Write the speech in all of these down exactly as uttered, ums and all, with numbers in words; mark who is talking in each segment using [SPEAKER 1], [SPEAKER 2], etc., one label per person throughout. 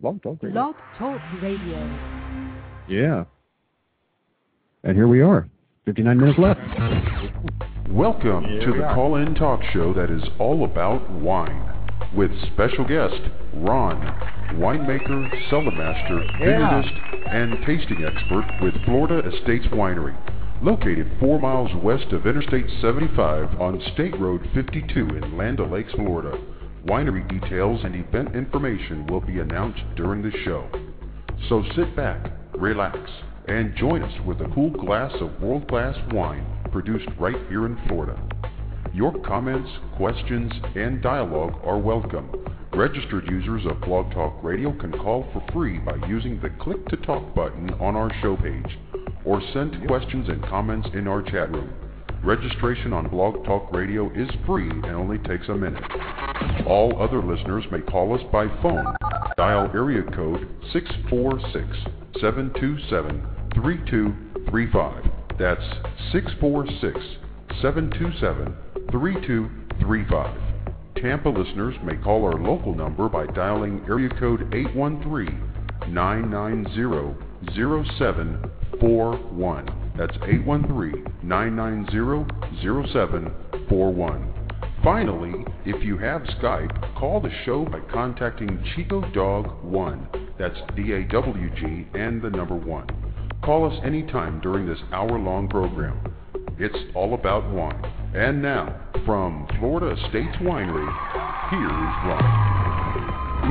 [SPEAKER 1] Blog Talk Radio.
[SPEAKER 2] Blog Talk Radio.
[SPEAKER 1] Yeah. And here we are. fifty-nine minutes left.
[SPEAKER 3] Welcome
[SPEAKER 1] Here
[SPEAKER 3] to
[SPEAKER 1] we
[SPEAKER 3] the
[SPEAKER 1] are.
[SPEAKER 3] call-in talk show that is all about wine. With special guest, Ron, winemaker, cellar master,
[SPEAKER 1] Yeah.
[SPEAKER 3] vineyardist, and tasting expert with Florida Estates Winery. Located four miles west of Interstate seventy-five on State Road fifty-two in Land O'Lakes, Florida. Winery details and event information will be announced during the show. So sit back, relax, and join us with a cool glass of world-class wine produced right here in Florida. Your comments, questions, and dialogue are welcome. Registered users of Blog Talk Radio can call for free by using the Click to Talk button on our show page, or send questions and comments in our chat room. Registration on Blog Talk Radio is free and only takes a minute. All other listeners may call us by phone. Dial area code six four six, seven two seven, three two three five. That's six four six, seven two seven, three two three five. Tampa listeners may call our local number by dialing area code eight one three, nine nine zero, zero seven four one. That's eight one three, nine nine zero, zero seven four one. Finally, if you have Skype, call the show by contacting Chico Dog one. That's D A W G and the number one. Call us anytime during this hour-long program. It's all about wine. And now, from Florida Estates Winery, here's Ron.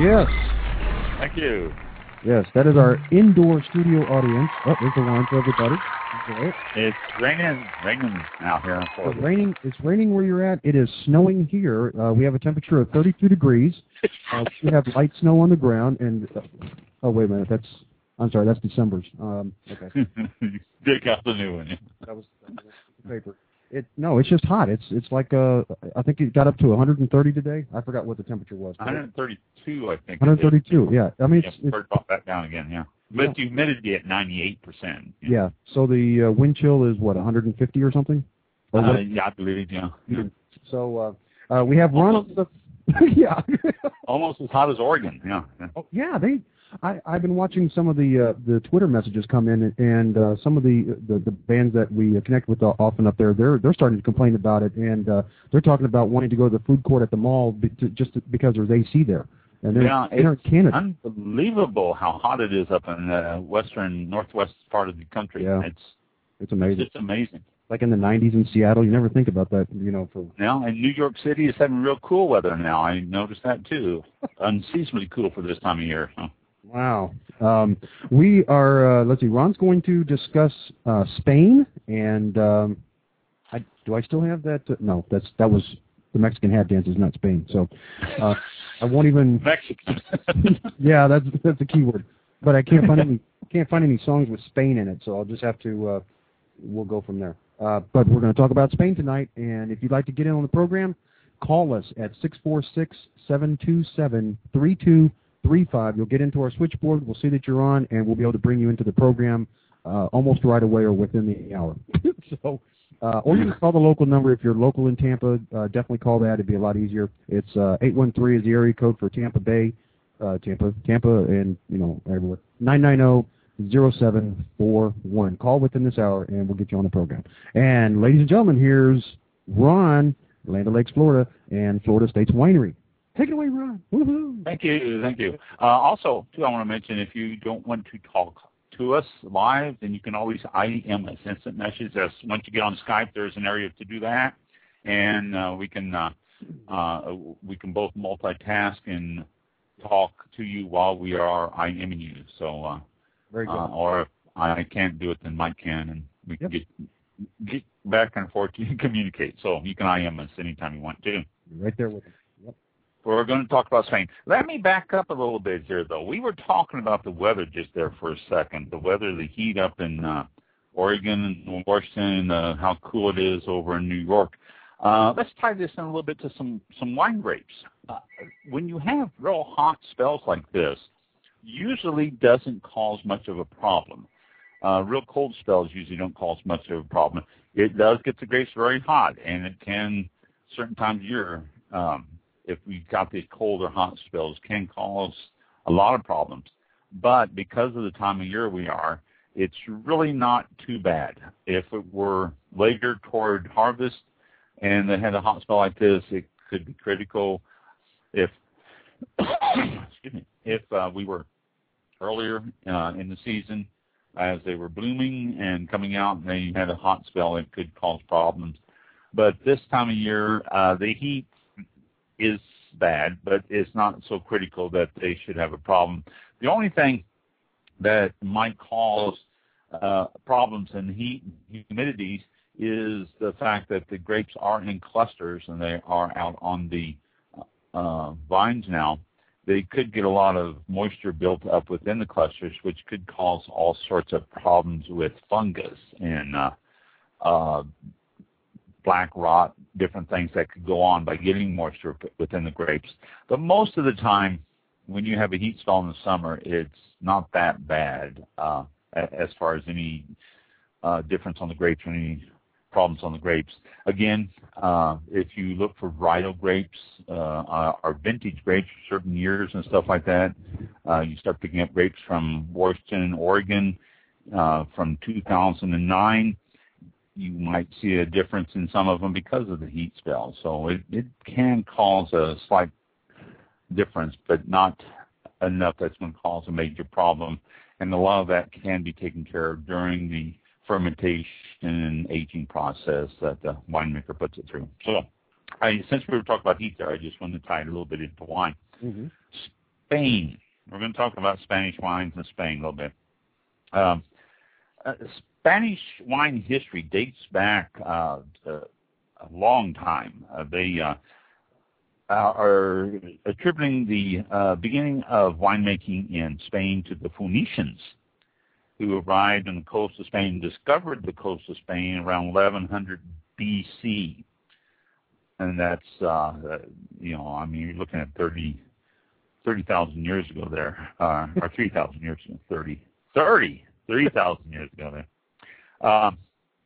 [SPEAKER 1] Yes.
[SPEAKER 4] Thank you.
[SPEAKER 1] Yes, that is our indoor studio audience. Oh, there's the wine for everybody. Okay.
[SPEAKER 4] It's raining, raining out here in Florida.
[SPEAKER 1] It's raining. It's raining where you're at. It is snowing here. Uh, we have a temperature of thirty-two degrees. Uh, we have light snow on the ground. And uh, oh, wait a minute. That's I'm sorry. That's December's. Um, okay.
[SPEAKER 4] Dig out the new one.
[SPEAKER 1] That was, that was the paper. It no. It's just hot. It's it's like uh. I think it got up to one hundred thirty today. I forgot what the temperature was.
[SPEAKER 4] one thirty-two, I think.
[SPEAKER 1] one thirty-two. Yeah. I mean,
[SPEAKER 4] yeah,
[SPEAKER 1] it's, it's
[SPEAKER 4] start off back down again. Yeah. But
[SPEAKER 1] yeah.
[SPEAKER 4] the humidity at ninety-eight percent.
[SPEAKER 1] Yeah. yeah. So the uh, wind chill is what one hundred fifty or something. Or
[SPEAKER 4] uh, yeah, I believe. Yeah. yeah.
[SPEAKER 1] So uh, uh, we have Ron. yeah.
[SPEAKER 4] Almost as hot as Oregon. Yeah. Yeah.
[SPEAKER 1] Oh, yeah. They. I, I've been watching some of the uh, the Twitter messages come in, and uh, some of the, the the bands that we connect with often up there, they're they're starting to complain about it, and uh, they're talking about wanting to go to the food court at the mall be, to, just to, because there's A C there, and they're,
[SPEAKER 4] yeah,
[SPEAKER 1] they're in Canada.
[SPEAKER 4] Unbelievable how hot it is up in the western northwest part of the country.
[SPEAKER 1] Yeah,
[SPEAKER 4] it's
[SPEAKER 1] it's amazing.
[SPEAKER 4] It's amazing.
[SPEAKER 1] Like in the nineties in Seattle, you never think about that, you know. For
[SPEAKER 4] now, and New York City is having real cool weather now. I noticed that too, unseasonably cool for this time of year. Huh?
[SPEAKER 1] Wow. Um, we are, uh, let's see, Ron's going to discuss uh, Spain, and um, I, do I still have that? Uh, no, that's that was the Mexican hat dance is not Spain. So uh, I won't even.
[SPEAKER 4] Mexican.
[SPEAKER 1] yeah, that's that's the key word. But I can't find any can't find any songs with Spain in it, so I'll just have to. Uh, we'll go from there. Uh, but we're going to talk about Spain tonight, and if you'd like to get in on the program, call us at six four six, seven two seven, three two three five. You'll get into our switchboard. We'll see that you're on, and we'll be able to bring you into the program uh, almost right away or within the hour. so, uh, or you can call the local number if you're local in Tampa. Uh, definitely call that. It'd be a lot easier. It's uh, eight one three is the area code for Tampa Bay, uh, Tampa, Tampa, and you know everywhere. nine nine zero, zero seven four one. Call within this hour, and we'll get you on the program. And ladies and gentlemen, here's Ron, Land O'Lakes, Florida, and Florida Estates Winery. Take it away, Ron. Woo-hoo.
[SPEAKER 4] Thank you. Thank you. Uh, also, too, I want to mention if you don't want to talk to us live, then you can always I M us, instant message. As once you get on Skype, there's an area to do that, and uh, we can uh, uh, we can both multitask and talk to you while we are IMing you. So, uh,
[SPEAKER 1] Very good.
[SPEAKER 4] Uh, or if I can't do it, then Mike can, and we can
[SPEAKER 1] Yep.
[SPEAKER 4] get get back and forth to communicate. So you can I M us anytime you want to.
[SPEAKER 1] Right there with him. Yep.
[SPEAKER 4] We're going to talk about Spain. Let me back up a little bit here, though. We were talking about the weather just there for a second. The weather, the heat up in uh, Oregon and Washington, uh, how cool it is over in New York. Uh, let's tie this in a little bit to some, some wine grapes. Uh, when you have real hot spells like this, usually doesn't cause much of a problem. Uh, real cold spells usually don't cause much of a problem. It does get the grapes very hot, and it can, certain times of year, um, if we've got these cold or hot spells, can cause a lot of problems. But because of the time of year we are, it's really not too bad. If it were later toward harvest and they had a hot spell like this, it could be critical. If excuse me, if uh, we were earlier uh, in the season, as they were blooming and coming out, and they had a hot spell, it could cause problems. But this time of year, uh, the heat is bad, but it's not so critical that they should have a problem. The only thing that might cause uh, problems in heat and humidities is the fact that the grapes are in clusters and they are out on the uh, vines now. They could get a lot of moisture built up within the clusters, which could cause all sorts of problems with fungus and uh, uh, black rot, different things that could go on by getting moisture within the grapes. But most of the time, when you have a heat spell in the summer, it's not that bad uh, as far as any uh, difference on the grapes or any problems on the grapes. Again, uh, if you look for varietal grapes uh, or vintage grapes for certain years and stuff like that, uh, you start picking up grapes from Washington, Oregon uh, from two thousand nine. You might see a difference in some of them because of the heat spell. So it, it can cause a slight difference, but not enough that's going to cause a major problem. And a lot of that can be taken care of during the fermentation and aging process that the winemaker puts it through. So I, since we were talking about heat there, I just wanted to tie it a little bit into wine. Mm-hmm. Spain. We're going to talk about Spanish wines in Spain a little bit. Um, uh, Spanish wine history dates back uh, to a long time. Uh, they uh, are attributing the uh, beginning of winemaking in Spain to the Phoenicians, who arrived on the coast of Spain, discovered the coast of Spain around eleven hundred B C. And that's, uh, you know, I mean, you're looking at thirty thousand years ago there, uh, or three thousand years ago, thirty, thirty, three thousand years ago there. Um,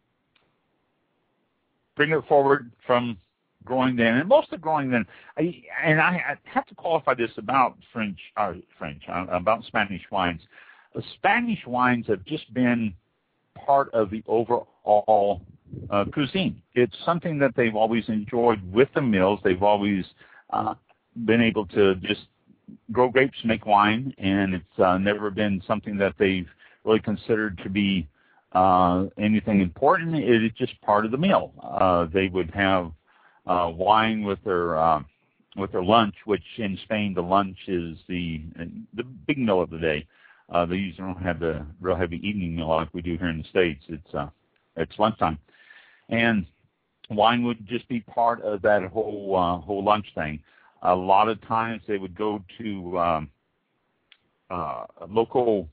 [SPEAKER 4] bring it forward from growing then, and most of the growing then, I, and I, I have to qualify this about French, uh, French, uh, about Spanish wines. The Spanish wines have just been part of the overall uh, cuisine. It's something that they've always enjoyed with the mills. They've always uh, been able to just grow grapes, make wine, and it's uh, never been something that they've really considered to be uh, anything important. It is just part of the meal. Uh, they would have uh, wine with their uh, with their lunch, which in Spain the lunch is the the big meal of the day. Uh, they usually don't have the real heavy evening meal like we do here in the States. It's uh, it's lunchtime, and wine would just be part of that whole uh, whole lunch thing. A lot of times they would go to um, uh, local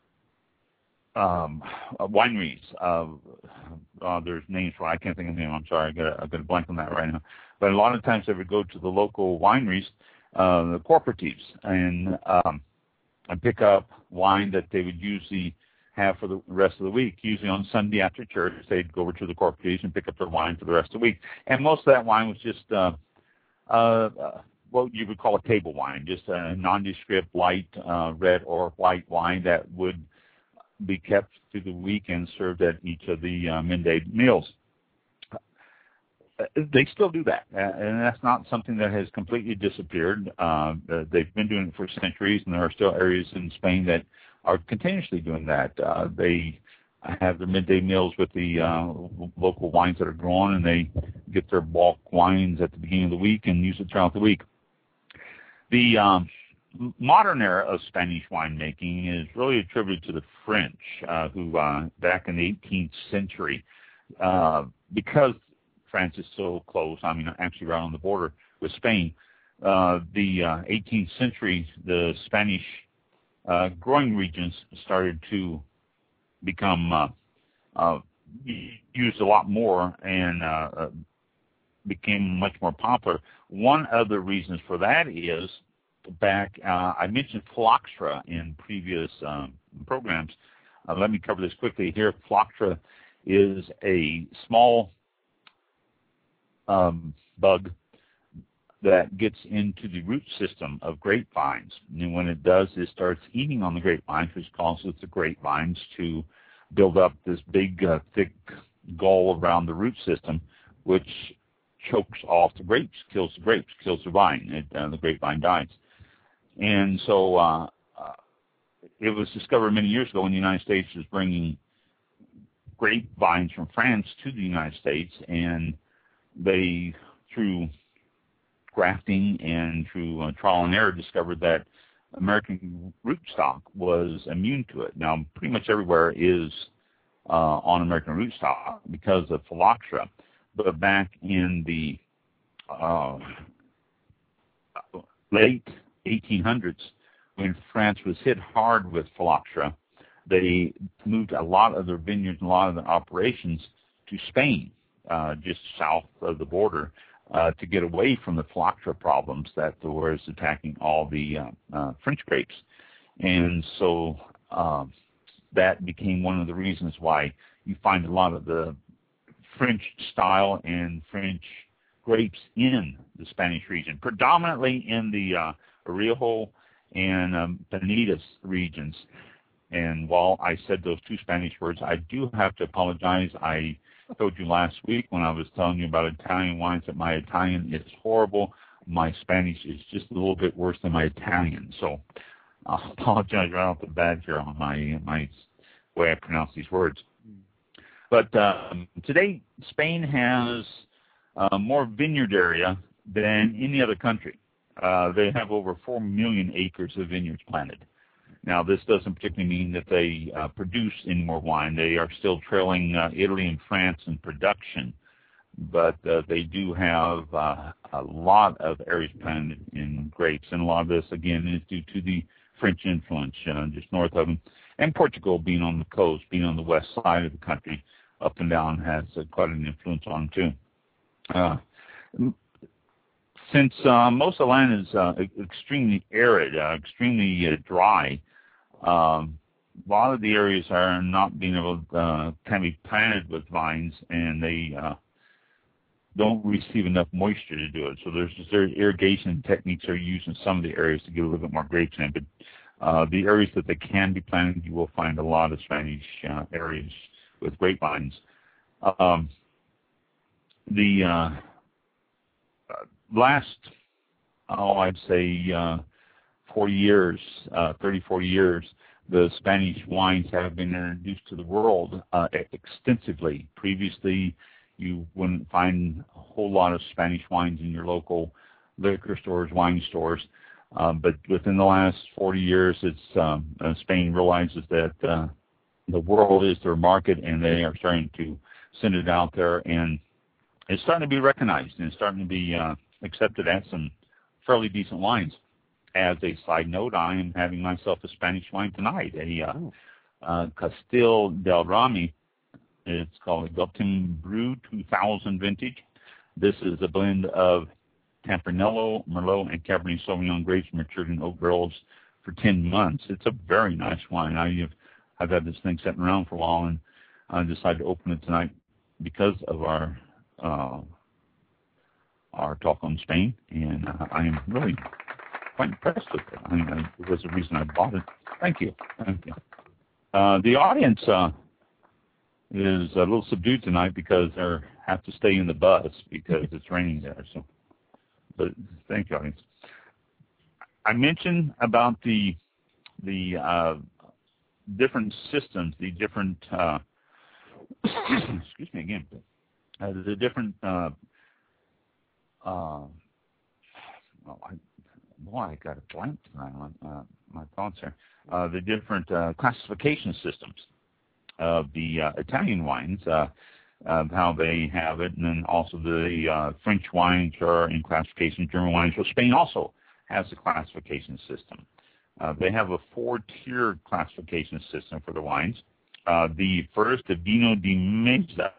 [SPEAKER 4] um, wineries. Uh, uh, there's names for I can't think of them. I'm sorry, I got a, I got a blank on that right now. But a lot of times they would go to the local wineries, uh, the cooperatives, and um, and pick up wine that they would usually have for the rest of the week. Usually on Sunday after church, they'd go over to the cooperatives and pick up their wine for the rest of the week. And most of that wine was just uh, uh, what you would call a table wine, just a nondescript light uh, red or white wine that would be kept through the week and served at each of the uh, midday meals. They still do that, and that's not something that has completely disappeared. Uh, they've been doing it for centuries, and there are still areas in Spain that are continuously doing that. Uh, they have their midday meals with the uh, local wines that are grown, and they get their bulk wines at the beginning of the week and use it throughout the week. The um, modern era of Spanish winemaking is really attributed to the French, uh, who uh, back in the eighteenth century, uh, because France is so close, I mean, actually right on the border with Spain. Uh, the uh, eighteenth century, the Spanish uh, growing regions started to become uh, uh, used a lot more and uh, uh, became much more popular. One of the reasons for that is back, uh, I mentioned phylloxera in previous um, programs. Uh, let me cover this quickly here. Phylloxera is a small Um, bug that gets into the root system of grapevines. And when it does, it starts eating on the grapevines, which causes the grapevines to build up this big, uh, thick gall around the root system, which chokes off the grapes, kills the grapes, kills the vine. It, uh, the grapevine dies. And so uh, uh, it was discovered many years ago when the United States was bringing grapevines from France to the United States, and they, through grafting and through uh, trial and error, discovered that American rootstock was immune to it. Now, pretty much everywhere is uh, on American rootstock because of phylloxera. But back in the uh, late eighteen hundreds, when France was hit hard with phylloxera, they moved a lot of their vineyards and a lot of their operations to Spain, uh, just south of the border, uh, to get away from the phylloxera problems that was attacking all the uh, uh, French grapes. And so uh, that became one of the reasons why you find a lot of the French style and French grapes in the Spanish region, predominantly in the uh, Rioja and um, Penedès regions. And while I said those two Spanish words, I do have to apologize. I told you last week when I was telling you about Italian wines that my Italian is horrible. My Spanish is just a little bit worse than my Italian. So I'll apologize right off the bat here on my, my way I pronounce these words. But um, today, Spain has uh, more vineyard area than any other country. Uh, they have over four million acres of vineyards planted. Now, this doesn't particularly mean that they uh, produce any more wine. They are still trailing uh, Italy and France in production, but uh, they do have uh, a lot of areas planted in grapes, and a lot of this, again, is due to the French influence uh, just north of them, and Portugal being on the coast, being on the west side of the country, up and down, has uh, quite an influence on them, too. Uh, since uh, most of the land is uh, extremely arid, uh, extremely uh, dry, um, a lot of the areas are not being able to, uh, can be planted with vines, and they uh, don't receive enough moisture to do it. So there's, there's irrigation techniques are used in some of the areas to get a little bit more grapes in. But uh, the areas that they can be planted, you will find a lot of Spanish uh, areas with grapevines. Um, the uh, last, oh, I'd say uh, forty years, uh, thirty, forty years, the Spanish wines have been introduced to the world uh, extensively. Previously, you wouldn't find a whole lot of Spanish wines in your local liquor stores, wine stores. Um, but within the last forty years, it's um, uh, Spain realizes that uh, the world is their market, and they are starting to send it out there, and it's starting to be recognized, and it's starting to be uh, accepted as some fairly decent wines. As a side note, I am having myself a Spanish wine tonight, a uh, oh. uh, Castil del Rami. It's called a Gulton Brew two thousand vintage. This is a blend of Tempranillo, Merlot, and Cabernet Sauvignon grapes matured in oak barrels for ten months. It's a very nice wine. I have I've had this thing sitting around for a while, and I decided to open it tonight because of our uh, our talk on Spain, and uh, I am really quite impressed with it. I mean, I, it was the reason I bought it. Thank you. Thank you. Uh, the audience uh, is a little subdued tonight because they have to stay in the bus because it's raining there. So, but thank you, audience. I mentioned about the the uh, different systems, the different, uh, excuse me again, uh, the different, uh, uh, well, I, boy, I got a blank tonight on uh, my thoughts here, uh, the different uh, classification systems of the uh, Italian wines, uh, of how they have it, and then also the uh, French wines are in classification, German wines. Well, Spain also has a classification system. Uh, they have a four-tier classification system for the wines. Uh, the first, the Vino di Mesa,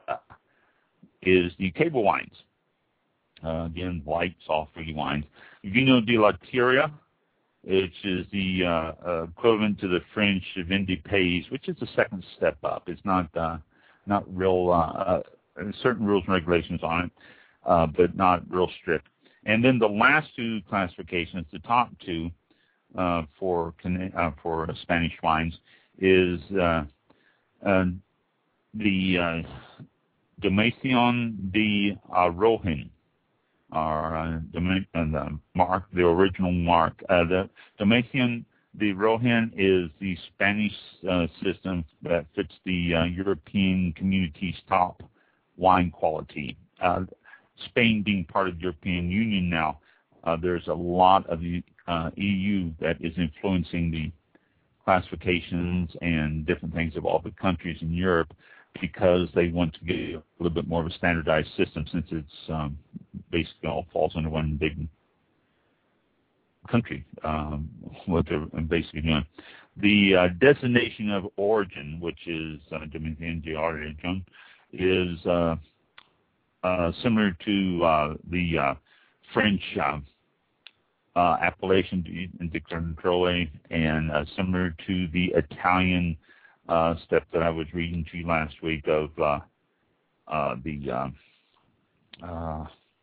[SPEAKER 4] is the table wines. Uh, again, light, soft, fruity wines. Vino di la Tierra, which is the uh, uh, equivalent to the French Vin de Pays, which is the second step up. It's not uh, not real, uh, uh, certain rules and regulations on it, uh, but not real strict. And then the last two classifications, the top two uh, for uh, for Spanish wines, is uh, uh, the uh, Domación de Arrojen, or uh, Dom- uh, the mark, the original mark. Uh, the Domación de Arrojen is the Spanish uh, system that fits the uh, European Community's top wine quality. Uh, Spain being part of the European Union now, uh, there's a lot of the uh, E U that is influencing the classifications and different things of all the countries in Europe, because they want to get a little bit more of a standardized system, since it's um, basically all falls under one big country, um, what they're basically doing. The uh, designation of origin, which is uh, Domación de Arrojen, is uh, uh, similar to uh, the uh, French uh, uh, appellation de contrôle, and uh, similar to the Italian uh, step that I was reading to you last week of uh, uh, the uh, uh,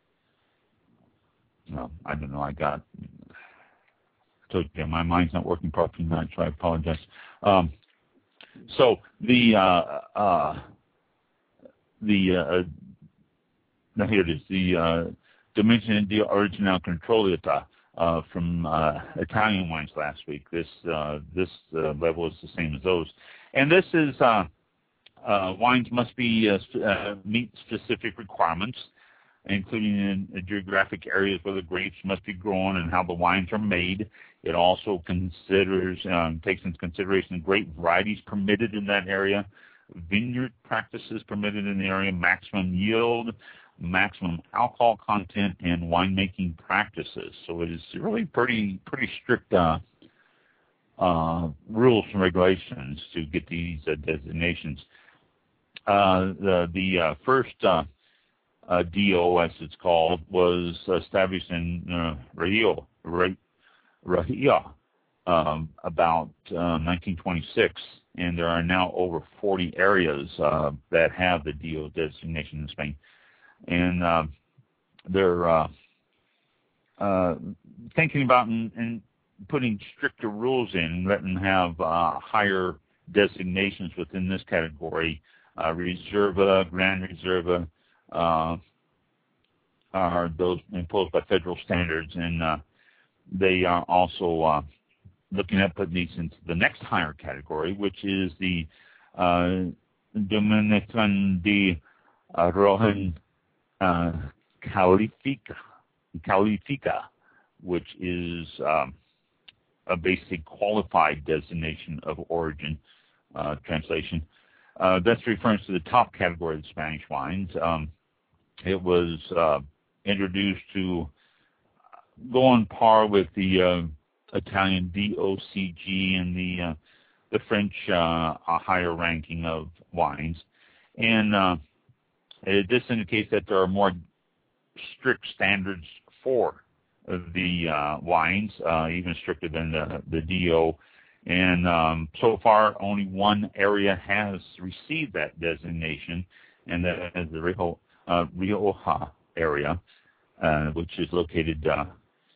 [SPEAKER 4] well, I don't know, I got I told you my mind's not working properly tonight, so I apologize. Um, so the uh, uh, the uh, now here it is, the uh, Domación de Original Controllata uh, from uh, Italian wines last week. This uh, this uh, level is the same as those, and this is uh, uh, wines must be uh, sp- uh, meet specific requirements, including in the geographic areas where the grapes must be grown and how the wines are made. It also considers um, takes into consideration grape varieties permitted in that area, vineyard practices permitted in the area, maximum yield, maximum alcohol content, and winemaking practices. So it is really pretty pretty strict uh, uh, rules and regulations to get these uh, designations. Uh, the the uh, first uh, uh, D O, as it's called, was established in uh, Rio, Rahia, um, about uh, nineteen twenty-six. And there are now over forty areas uh, that have the D O designation in Spain. And uh, they're uh, uh, thinking about and, and putting stricter rules in, letting them have uh, higher designations within this category. Uh, Reserva, Grand Reserva uh, are those imposed by federal standards, and uh, they are also uh, looking at putting these into the next higher category, which is the uh, Domación de Arrojen uh, Califica, Califica, which is um, a basic qualified designation of origin uh, translation. Uh, that's referring to the top category of the Spanish wines. Um, it was uh, introduced to go on par with the uh, Italian D O C G and the uh, the French uh, a higher ranking of wines, and uh, it, this indicates that there are more strict standards for the uh, wines, uh, even stricter than the, the D O. And um, so far, only one area has received that designation, and that is the Rio, uh, Rioja area, uh, which is located uh,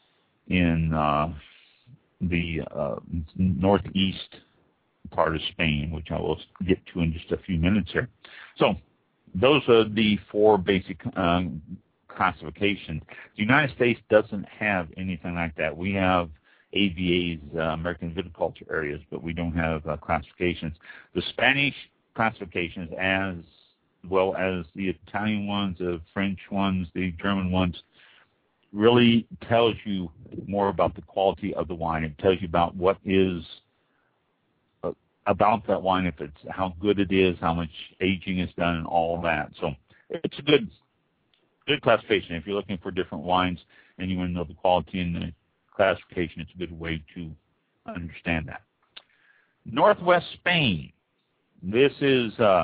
[SPEAKER 4] in uh, the uh, northeast part of Spain, which I will get to in just a few minutes here. So those are the four basic um, classifications. The United States doesn't have anything like that. We have A V As, uh, American Viticulture Areas, but we don't have uh, classifications. The Spanish classifications, as well as the Italian ones, the French ones, the German ones, really tells you more about the quality of the wine. It tells you about what is uh, about that wine, if it's how good it is, how much aging is done, and all that. So it's a good, good classification. If you're looking for different wines and you want to know the quality and the classification, it's a good way to understand that. Northwest Spain. This is uh,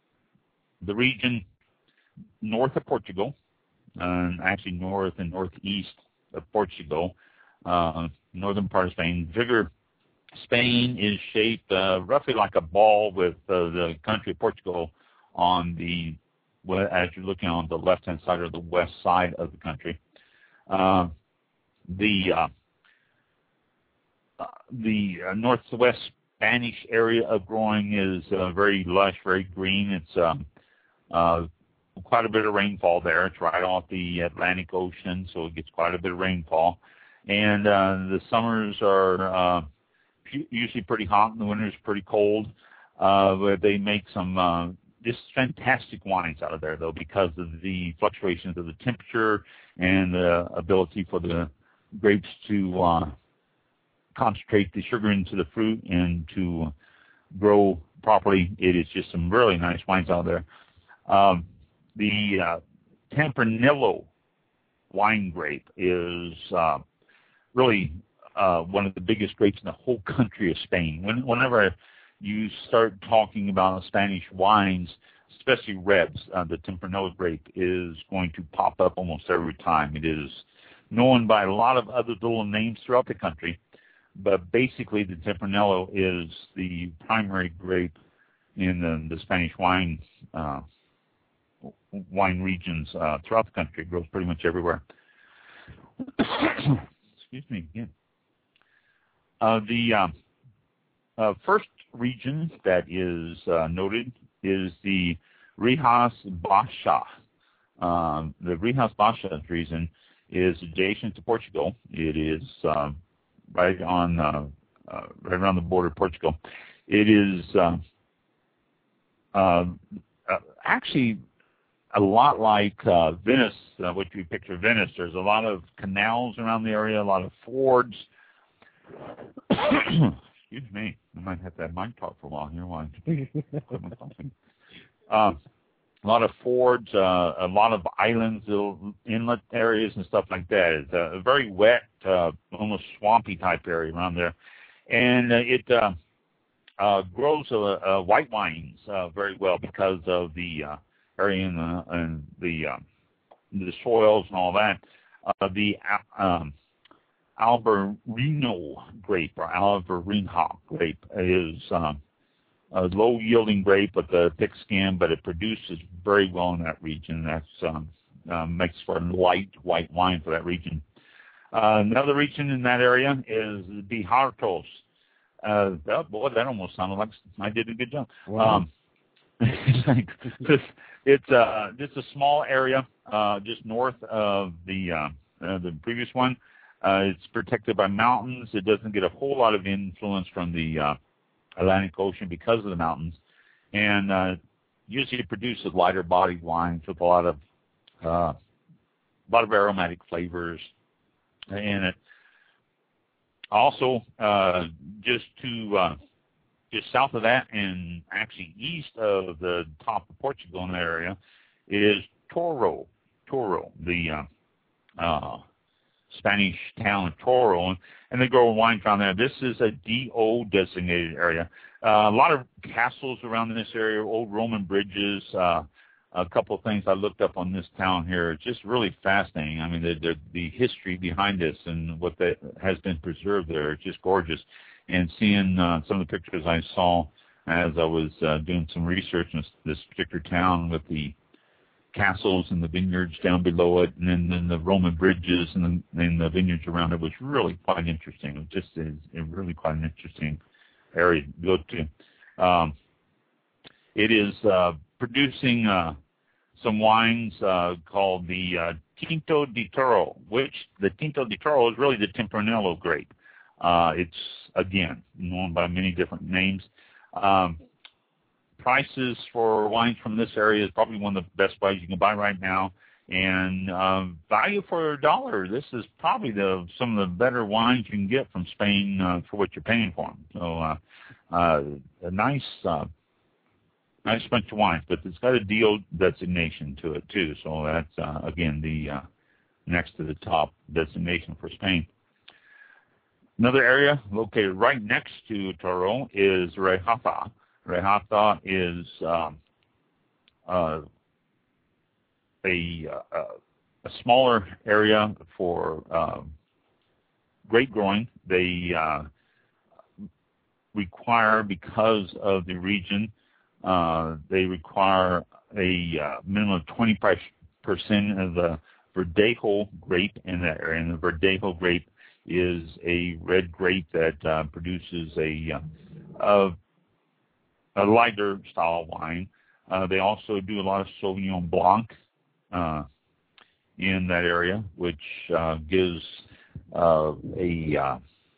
[SPEAKER 4] the region north of Portugal, uh, actually north and northeast of Portugal, uh, northern part of Spain. Vigor, Spain is shaped uh, roughly like a ball with uh, the country of Portugal on the, well, as you're looking on the left-hand side or the west side of the country. Uh, the uh, uh, the uh, northwest Spanish area of growing is uh, very lush, very green. It's um, uh, quite a bit of rainfall there. It's right off the Atlantic Ocean, so it gets quite a bit of rainfall. And uh, the summers are uh, usually pretty hot, and the winters pretty cold. Uh, but they make some uh, just fantastic wines out of there, though, because of the fluctuations of the temperature and the ability for the grapes to uh, concentrate the sugar into the fruit and to grow properly. It is just some really nice wines out there. Um, the uh, Tempranillo wine grape is uh, really uh, one of the biggest grapes in the whole country of Spain. When, whenever you start talking about Spanish wines, especially reds, uh, the Tempranillo grape is going to pop up almost every time. It is known by a lot of other little names throughout the country, but basically the Tempranillo is the primary grape in the, the Spanish wine uh, wine regions uh, throughout the country. It grows pretty much everywhere. Excuse me again. Uh, the uh, uh, first region that is uh, noted is the Riojas Baixas. Uh, the Riojas Baixas region is adjacent to Portugal. It is uh, right on, uh, uh, right around the border of Portugal. It is uh, uh, uh, actually a lot like uh, Venice, uh, what you picture Venice. There's a lot of canals around the area, a lot of fords. Excuse me. I might have to have mic talk for a while here while I'm talking. Uh, a lot of fords, uh, a lot of islands, little inlet areas and stuff like that. It's a very wet, uh, almost swampy type area around there. And uh, it uh, uh, grows uh, uh, white wines uh, very well because of the uh, area and the, and the, uh, the soils and all that. Uh, the um, Albarino grape or Alvarinha grape is um, a low-yielding grape with a thick skin, but it produces very well in that region. That's um, uh, makes for a light white wine for that region. Uh, another region in that area is Bijartos. Uh, oh boy, that almost sounded like I did a good job.
[SPEAKER 1] Wow.
[SPEAKER 4] Um, it's it's uh, just a small area uh, just north of the uh, uh, the previous one. Uh, it's protected by mountains. It doesn't get a whole lot of influence from the uh, Atlantic Ocean because of the mountains, and uh, usually it produces lighter bodied wines with a lot of uh, a lot of aromatic flavors in it. Also, uh, just to uh, just south of that, and actually east of the top of Portugal in that area, is Toro. Toro, the uh, uh, Spanish town of Toro, and, and they grow wine down there. This is a D O designated area. Uh, a lot of castles around this area, old Roman bridges, uh, a couple of things I looked up on this town here. It's just really fascinating. I mean, the, the, the history behind this and what that has been preserved there, it's just gorgeous. And seeing uh, some of the pictures I saw as I was uh, doing some research in this, this particular town with the castles and the vineyards down below it, and then, then the Roman bridges and the, and the vineyards around it was really quite interesting. It just is it really quite an interesting area to go to. Um, it is uh, producing uh, some wines uh, called the uh, Tinto de Toro, which the Tinto de Toro is really the Tempranillo grape. Uh, it's, again, known by many different names. Um, prices for wines from this area is probably one of the best wines you can buy right now. And um, value for a dollar, this is probably the some of the better wines you can get from Spain uh, for what you're paying for them. So uh, uh, a nice uh, nice bunch of wines, but it's got a D O designation to it too. So that's, uh, again, the uh, next to the top designation for Spain. Another area located right next to Toro is Rioja. Rioja is um, uh, a, uh, a smaller area for uh, grape growing. They uh, require, because of the region, uh, they require a uh, minimum of twenty-five percent of the Verdejo grape in that area. And the Verdejo grape is a red grape that uh, produces a, uh, a, a lighter style wine. Uh, they also do a lot of Sauvignon Blanc uh, in that area, which uh, gives uh, a uh,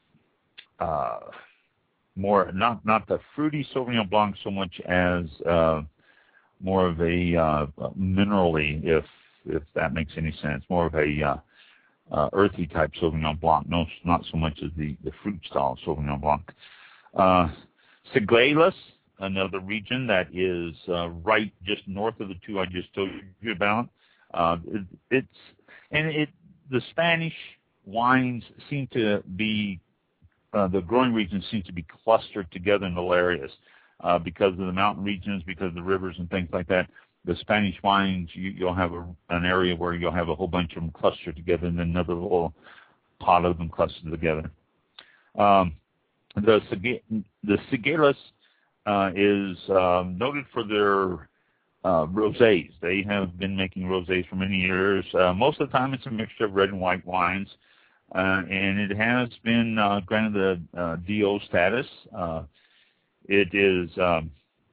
[SPEAKER 4] uh, more, not, not the fruity Sauvignon Blanc so much as uh, more of a uh, minerally, if if that makes any sense, more of a uh, uh, earthy type Sauvignon Blanc, no, not so much as the, the fruit style Sauvignon Blanc. Uh, Siglelas, another region that is uh, right just north of the two I just told you about. Uh, it, it's and it the Spanish wines seem to be uh, the growing regions seem to be clustered together in little areas uh, because of the mountain regions, because of the rivers and things like that. The Spanish wines, you, you'll have a, an area where you'll have a whole bunch of them clustered together, and then another little pot of them clustered together. Um, the the Siglelas uh, is uh, noted for their uh, rosés. They have been making rosés for many years. Uh, most of the time, it's a mixture of red and white wines, uh, and it has been uh, granted the uh, D O status. Uh, it is um,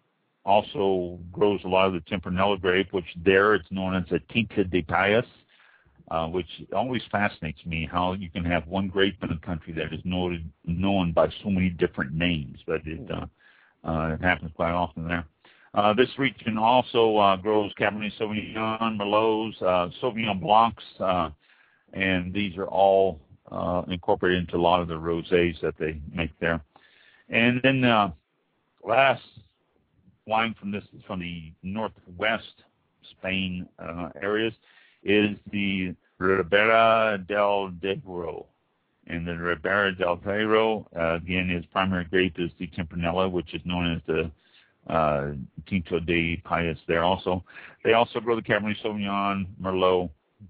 [SPEAKER 4] also grows a lot of the Tempranillo grape, which there it's known as a Tinta de Payas, uh, which always fascinates me how you can have one grape in a country that is noted, known by so many different names, but it, uh, uh, it happens quite often there. Uh, this region also uh, grows Cabernet Sauvignon, Merlots, uh, Sauvignon Blancs, uh, and these are all uh, incorporated into a lot of the rosés that they make there. And then uh, last wine from this from the northwest Spain uh, areas is the Ribera del Duero. And the Ribera del Duero, uh, again, his primary grape is the Tempranillo, which is known as the uh, Tinto de Payas there also. They also grow the Cabernet Sauvignon, Merlot.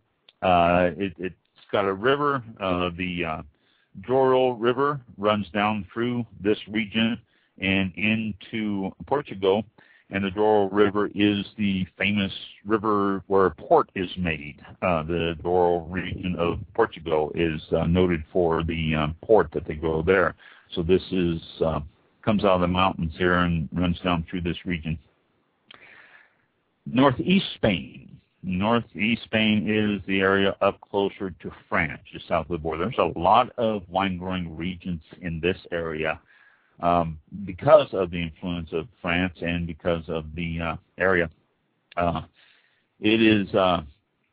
[SPEAKER 4] Uh, it, it's got a river. Uh, the uh, Douro River runs down through this region and into Portugal, and the Douro River is the famous river where port is made. Uh, the Douro region of Portugal is uh, noted for the um, port that they grow there. So this is uh, comes out of the mountains here and runs down through this region. Northeast Spain. Northeast Spain is the area up closer to France, just south of the border. There's a lot of wine-growing regions in this area. Um, because of the influence of France and because of the uh, area. Uh, it is uh,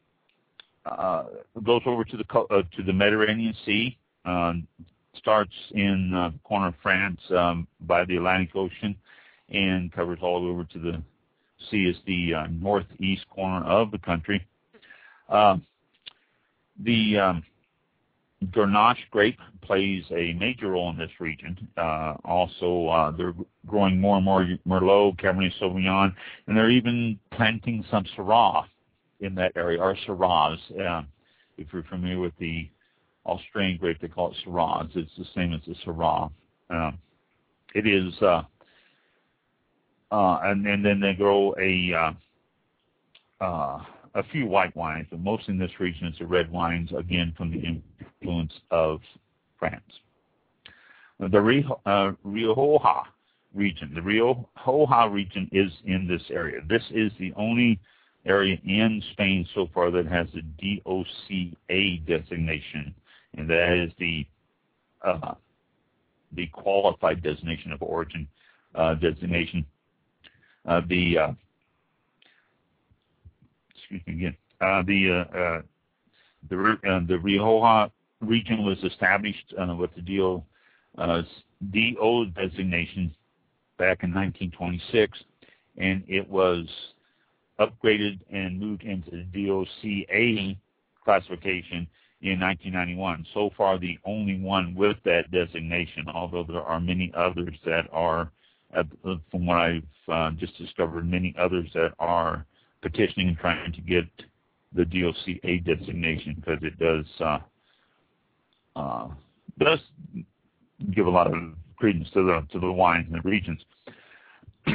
[SPEAKER 4] uh, goes over to the uh, to the Mediterranean Sea, uh, starts in uh, the corner of France um, by the Atlantic Ocean, and covers all over to the sea as the uh, northeast corner of the country. Uh, the um, Grenache grape plays a major role in this region. Uh, also, uh, they're growing more and more Merlot, Cabernet Sauvignon, and they're even planting some Syrah in that area, or Syrahs. Uh, if you're familiar with the Australian grape, they call it Syrahs. It's the same as the Syrah. Uh, it is, uh, uh, and, and then they grow a uh, uh, a few white wines, but most in this region is the red wines, again, from the influence of France. The Rio, uh, Rioja region. The Rioja region is in this area. This is the only area in Spain so far that has the D O C A designation, and that is the uh, the qualified designation of origin uh, designation. Uh, the uh, excuse me again. Uh, the uh, uh, the uh, the Rioja region was established uh, with the D O uh, D O designation back in nineteen twenty-six, and it was upgraded and moved into the D O C A classification in nineteen ninety-one. So far, the only one with that designation, although there are many others that are, uh, from what I've uh, just discovered, many others that are petitioning and trying to get the D O C A designation, because it does uh, uh, does give a lot of credence to the to the wines and the regions.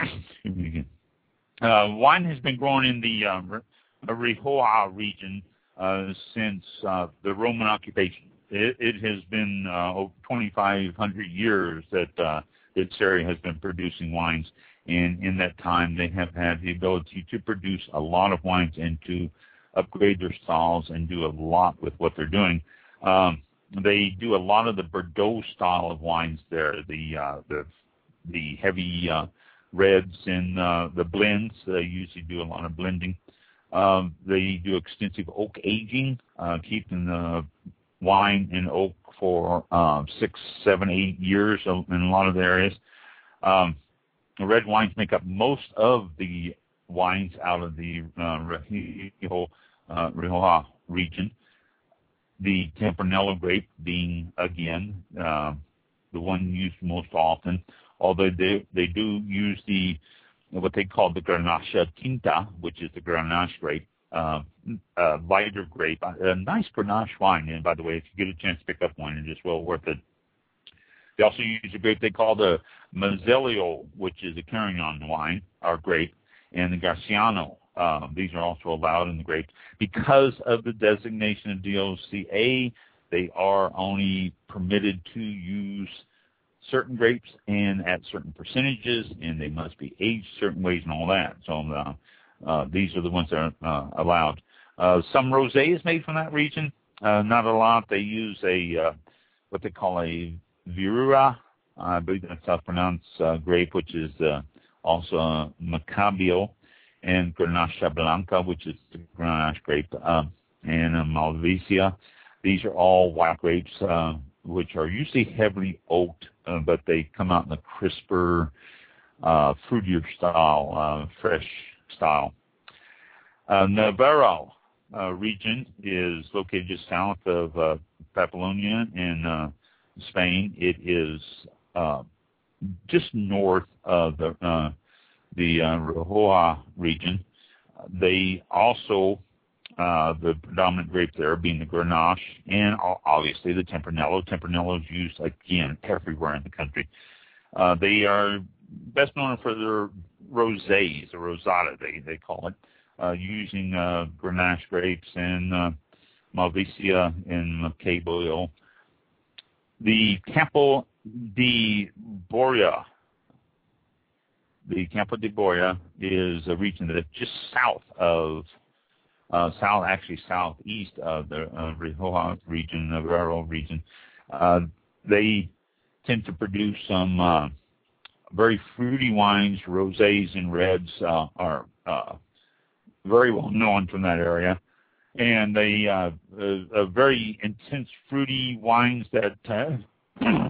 [SPEAKER 4] Excuse me again. Uh, wine has been grown in the uh, Rioja region uh, since uh, the Roman occupation. It, it has been uh, over twenty-five hundred years that uh, this area has been producing wines, and in that time they have had the ability to produce a lot of wines and to upgrade their styles and do a lot with what they're doing. Um, they do a lot of the Bordeaux style of wines there, the uh, the the heavy uh, reds and uh, the blends. They usually do a lot of blending. Um, they do extensive oak aging, uh, keeping the wine in oak for uh, six, seven, eight years in a lot of the areas. Um, red wines make up most of the wines out of the uh, Rioja, uh, Rioja region. The Tempranillo grape being, again, uh, the one used most often, although they, they do use the what they call the Grenache Tinta, which is the Grenache grape, uh, uh, lighter grape, a nice Grenache wine. And by the way, if you get a chance to pick up one, it is well worth it. They also use a grape they call the Mazzillo, which is a Carignan wine, or grape, and the Garciano. Uh, these are also allowed in the grapes. Because of the designation of D O C A, they are only permitted to use certain grapes and at certain percentages, and they must be aged certain ways and all that. So uh, uh, these are the ones that are uh, allowed. Uh, some rosé is made from that region. Uh, not a lot. They use a uh, what they call a Virua, I believe that's how to pronounce uh, grape, which is uh, also uh, Macabeo, and Grenache Blanca, which is the Grenache grape, um, and uh, Malvasia. These are all white grapes, uh, which are usually heavily oaked, uh, but they come out in a crisper, uh, fruitier style, uh, fresh style. Uh, Navarro uh, region is located just south of uh, Pamplona in uh, Spain. It is uh, just north of the uh, the uh, Rioja region. They also Uh, the predominant grape there being the Grenache and obviously the Tempranillo. Tempranillo is used, again, everywhere in the country. Uh, they are best known for their rosés, the rosada, they, they call it, uh, using uh, Grenache grapes and uh, Malvasia and Macabeo. The Campo de Borja, the Campo de Borja is a region that is just south of Uh, south, actually southeast of the uh, Rioja region, Navarro region. Uh, they tend to produce some uh, very fruity wines. Rosés and reds uh, are uh, very well known from that area. And they uh, uh, uh, very intense fruity wines that, uh,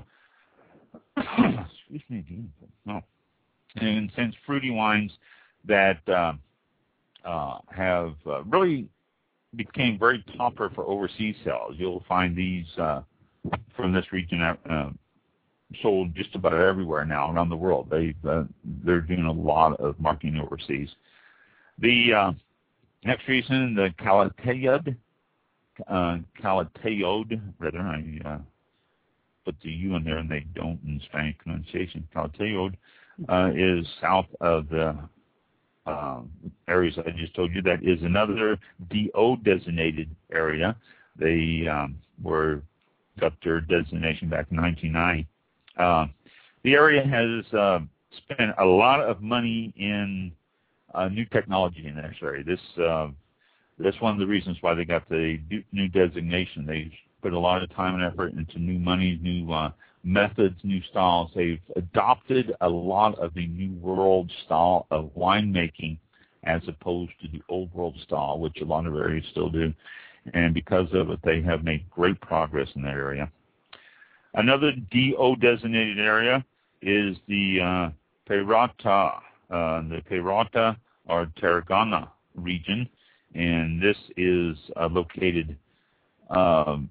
[SPEAKER 4] excuse me, no, intense fruity wines that uh, Uh, have uh, really became very popular for overseas sales. You'll find these uh, from this region uh, sold just about everywhere now around the world. They uh, they're doing a lot of marketing overseas. The uh, next reason, the Calatayud, uh, Calatayud, rather, I uh, put the U in there and they don't in Spanish pronunciation. Calatayud uh, is south of the Uh, areas I just told you. That is another D O designated area. They um, were got their designation back in nineteen ninety. Uh, the area has uh, spent a lot of money in uh, new technology in this area. This uh, that's one of the reasons why they got the new designation. They put a lot of time and effort into new money, new uh, methods, new styles. They've adopted a lot of the new world style of winemaking as opposed to the old world style, which a lot of areas still do. And because of it, they have made great progress in that area. Another D O designated area is the uh, Peyrata, uh, the Peyrata or Tarragona region. And this is uh, located um,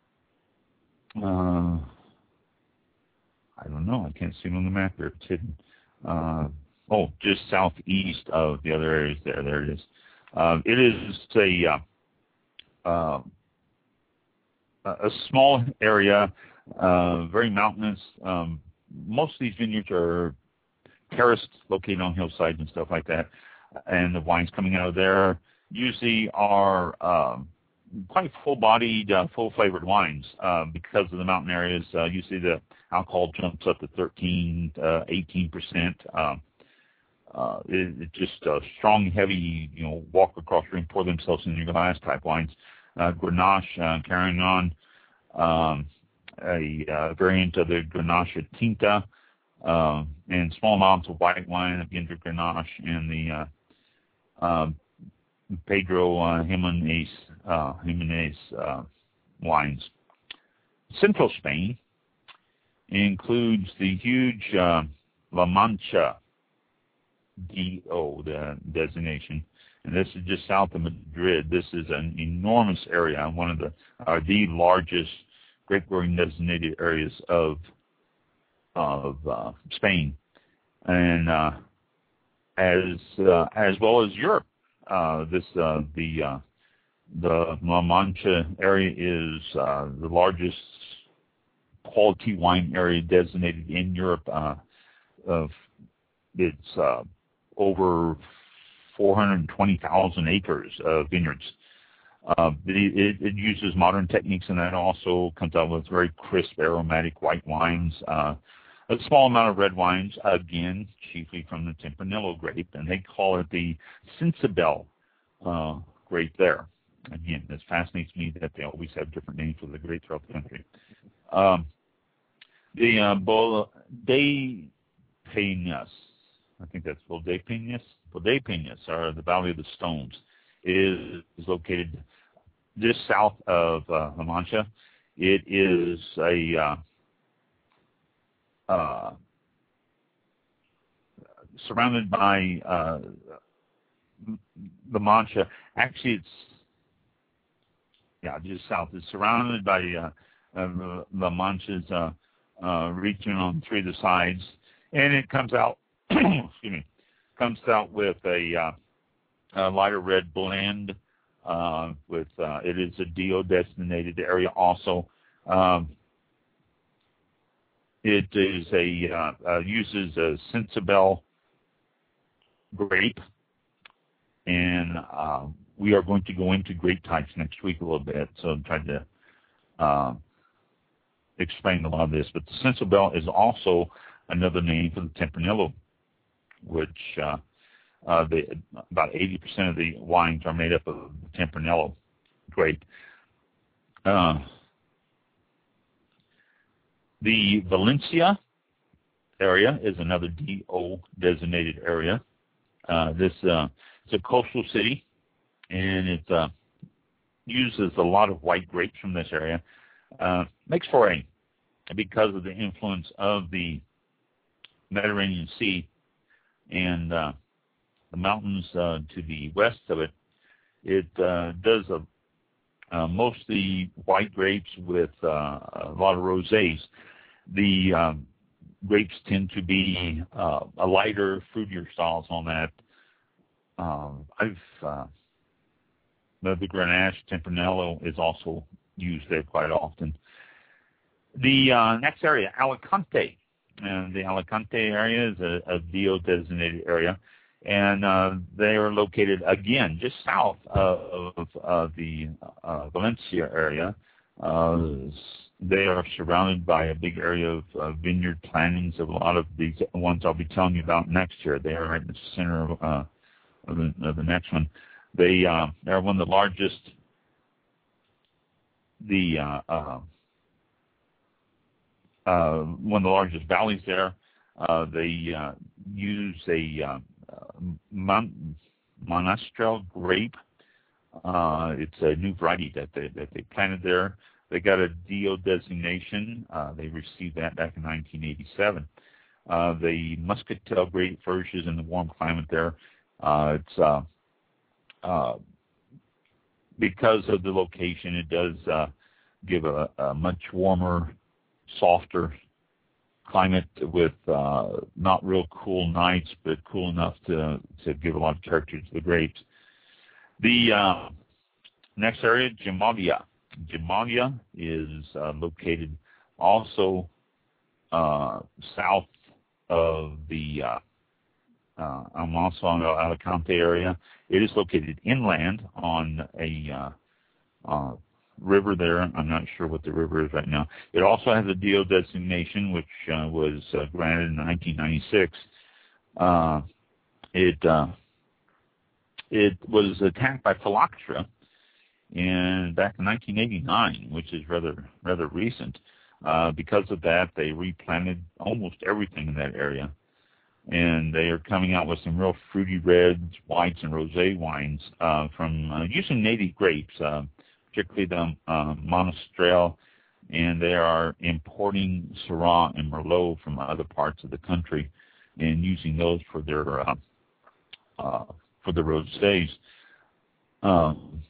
[SPEAKER 4] uh, I don't know. I can't see it on the map here. It's hidden. Uh, oh, just southeast of the other areas there. There it is. Uh, it is a, uh, uh, a small area, uh, very mountainous. Um, most of these vineyards are terraced, located on hillsides and stuff like that. And the wines coming out of there usually are um, quite full-bodied, uh, full-flavored wines uh, because of the mountain areas. Uh, usually the alcohol jumps up to thirteen, uh, eighteen percent. Uh, uh, it, it's just uh, strong, heavy, you know, walk across room, pour themselves in your glass type wines. Uh, Grenache, uh, carrying on um, a uh, variant of the Grenache Tinta, uh, and small amounts of white wine, again, the Grenache, and the uh, uh, Pedro uh, Jimenez, uh, Jimenez uh, wines. Central Spain includes the huge uh, La Mancha D O, the designation, and this is just south of Madrid. This is an enormous area, one of the uh, the largest grape growing designated areas of of uh, Spain, and uh, as uh, as well as Europe. Uh, this uh, the uh, the La Mancha area is uh, the largest quality wine area designated in Europe. Uh, of it's uh, over four hundred twenty thousand acres of vineyards. Uh, it, it uses modern techniques, and that also comes out with very crisp, aromatic white wines. Uh, a small amount of red wines, again, chiefly from the Tempranillo grape, and they call it the Sensibel uh, grape there. Again, it fascinates me that they always have different names for the grape throughout the country. Um, the uh, Bol de Peñas, I think that's Bol de Peñas, Bol de Peñas, or the Valley of the Stones, is, is located just south of uh, La Mancha. It is a uh, Uh, surrounded by uh, La Mancha. Actually, it's yeah, just south. It's surrounded by uh, uh, La Mancha's uh, uh, region on three of the sides, and it comes out. excuse me, comes out with a, uh, a lighter red blend. Uh, with uh, it is a D O designated area also. Um, It is a uh, uh, uses a Sensibel grape, and uh, we are going to go into grape types next week a little bit. So I'm trying to uh, explain a lot of this. But the Sensibel is also another name for the Tempranillo, which uh, uh, the, about eighty percent of the wines are made up of the Tempranillo grape. Uh, The Valencia area is another D O designated area. Uh, this uh, it's a coastal city, and it uh, uses a lot of white grapes from this area. Uh, makes for a, because of the influence of the Mediterranean Sea and uh, the mountains uh, to the west of it, it uh, does a Uh, mostly white grapes with uh, a lot of rosés. The um, grapes tend to be uh, a lighter, fruitier styles on that. Um, I've uh, the, the Grenache Tempranillo is also used there quite often. The uh, next area, Alicante, and the Alicante area is a, a D O designated area. And uh, they are located, again, just south of, of uh, the uh, Valencia area. Uh, they are surrounded by a big area of uh, vineyard plantings of a lot of these ones I'll be telling you about next year. They are right in the center of, uh, of, the, of the next one. They uh, are one of the largest, the uh, uh, uh, one of the largest valleys there. Uh, they uh, use a uh, Uh, Mon- Monastrell grape. Uh, it's a new variety that they that they planted there. They got a D O designation. Uh, they received that back in nineteen eighty-seven. Uh, the Muscatel grape flourishes in the warm climate there. Uh, it's uh, uh, because of the location, it does uh, give a, a much warmer, softer climate with uh, not real cool nights, but cool enough to to give a lot of character to the grapes. The uh, next area, Gemovia. Gemovia is uh, located also uh, south of the uh, uh, I'm also on the Alicante area. It is located inland on a uh, uh, river there. I'm not sure what the river is right now. It also has a D O designation, which uh, was uh, granted in nineteen ninety-six. Uh, it uh, it was attacked by phylloxera in back in nineteen eighty-nine, which is rather rather recent. Uh, because of that, they replanted almost everything in that area, and they are coming out with some real fruity reds, whites, and rosé wines uh, from uh, using native grapes, uh, particularly the uh, Monastrell, and they are importing Syrah and Merlot from other parts of the country and using those for their uh, uh, for the rosés. Um,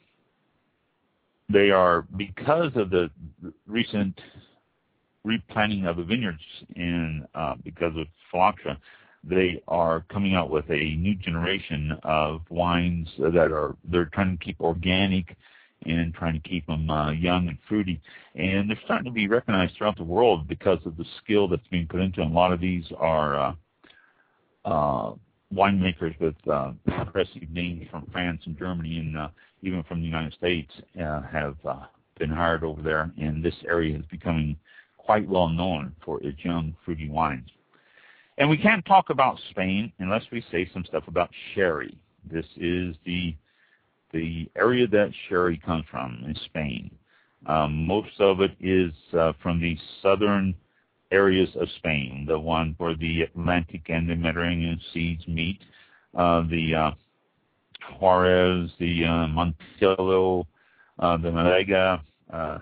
[SPEAKER 4] they are, because of the recent replanting of the vineyards and uh, because of phylloxera, they are coming out with a new generation of wines that are, they're trying to keep organic and trying to keep them uh, young and fruity. And they're starting to be recognized throughout the world because of the skill that's being put into them. A lot of these are uh, uh, winemakers with uh, impressive names from France and Germany, and uh, even from the United States uh, have uh, been hired over there, and this area is becoming quite well known for its young, fruity wines. And we can't talk about Spain unless we say some stuff about sherry. This is the the area that sherry comes from in Spain. Um, most of it is uh, from the southern areas of Spain, the one where the Atlantic and the Mediterranean seas meet. Uh, the uh, Juarez, the uh, Monticello, uh, the Malaga, uh,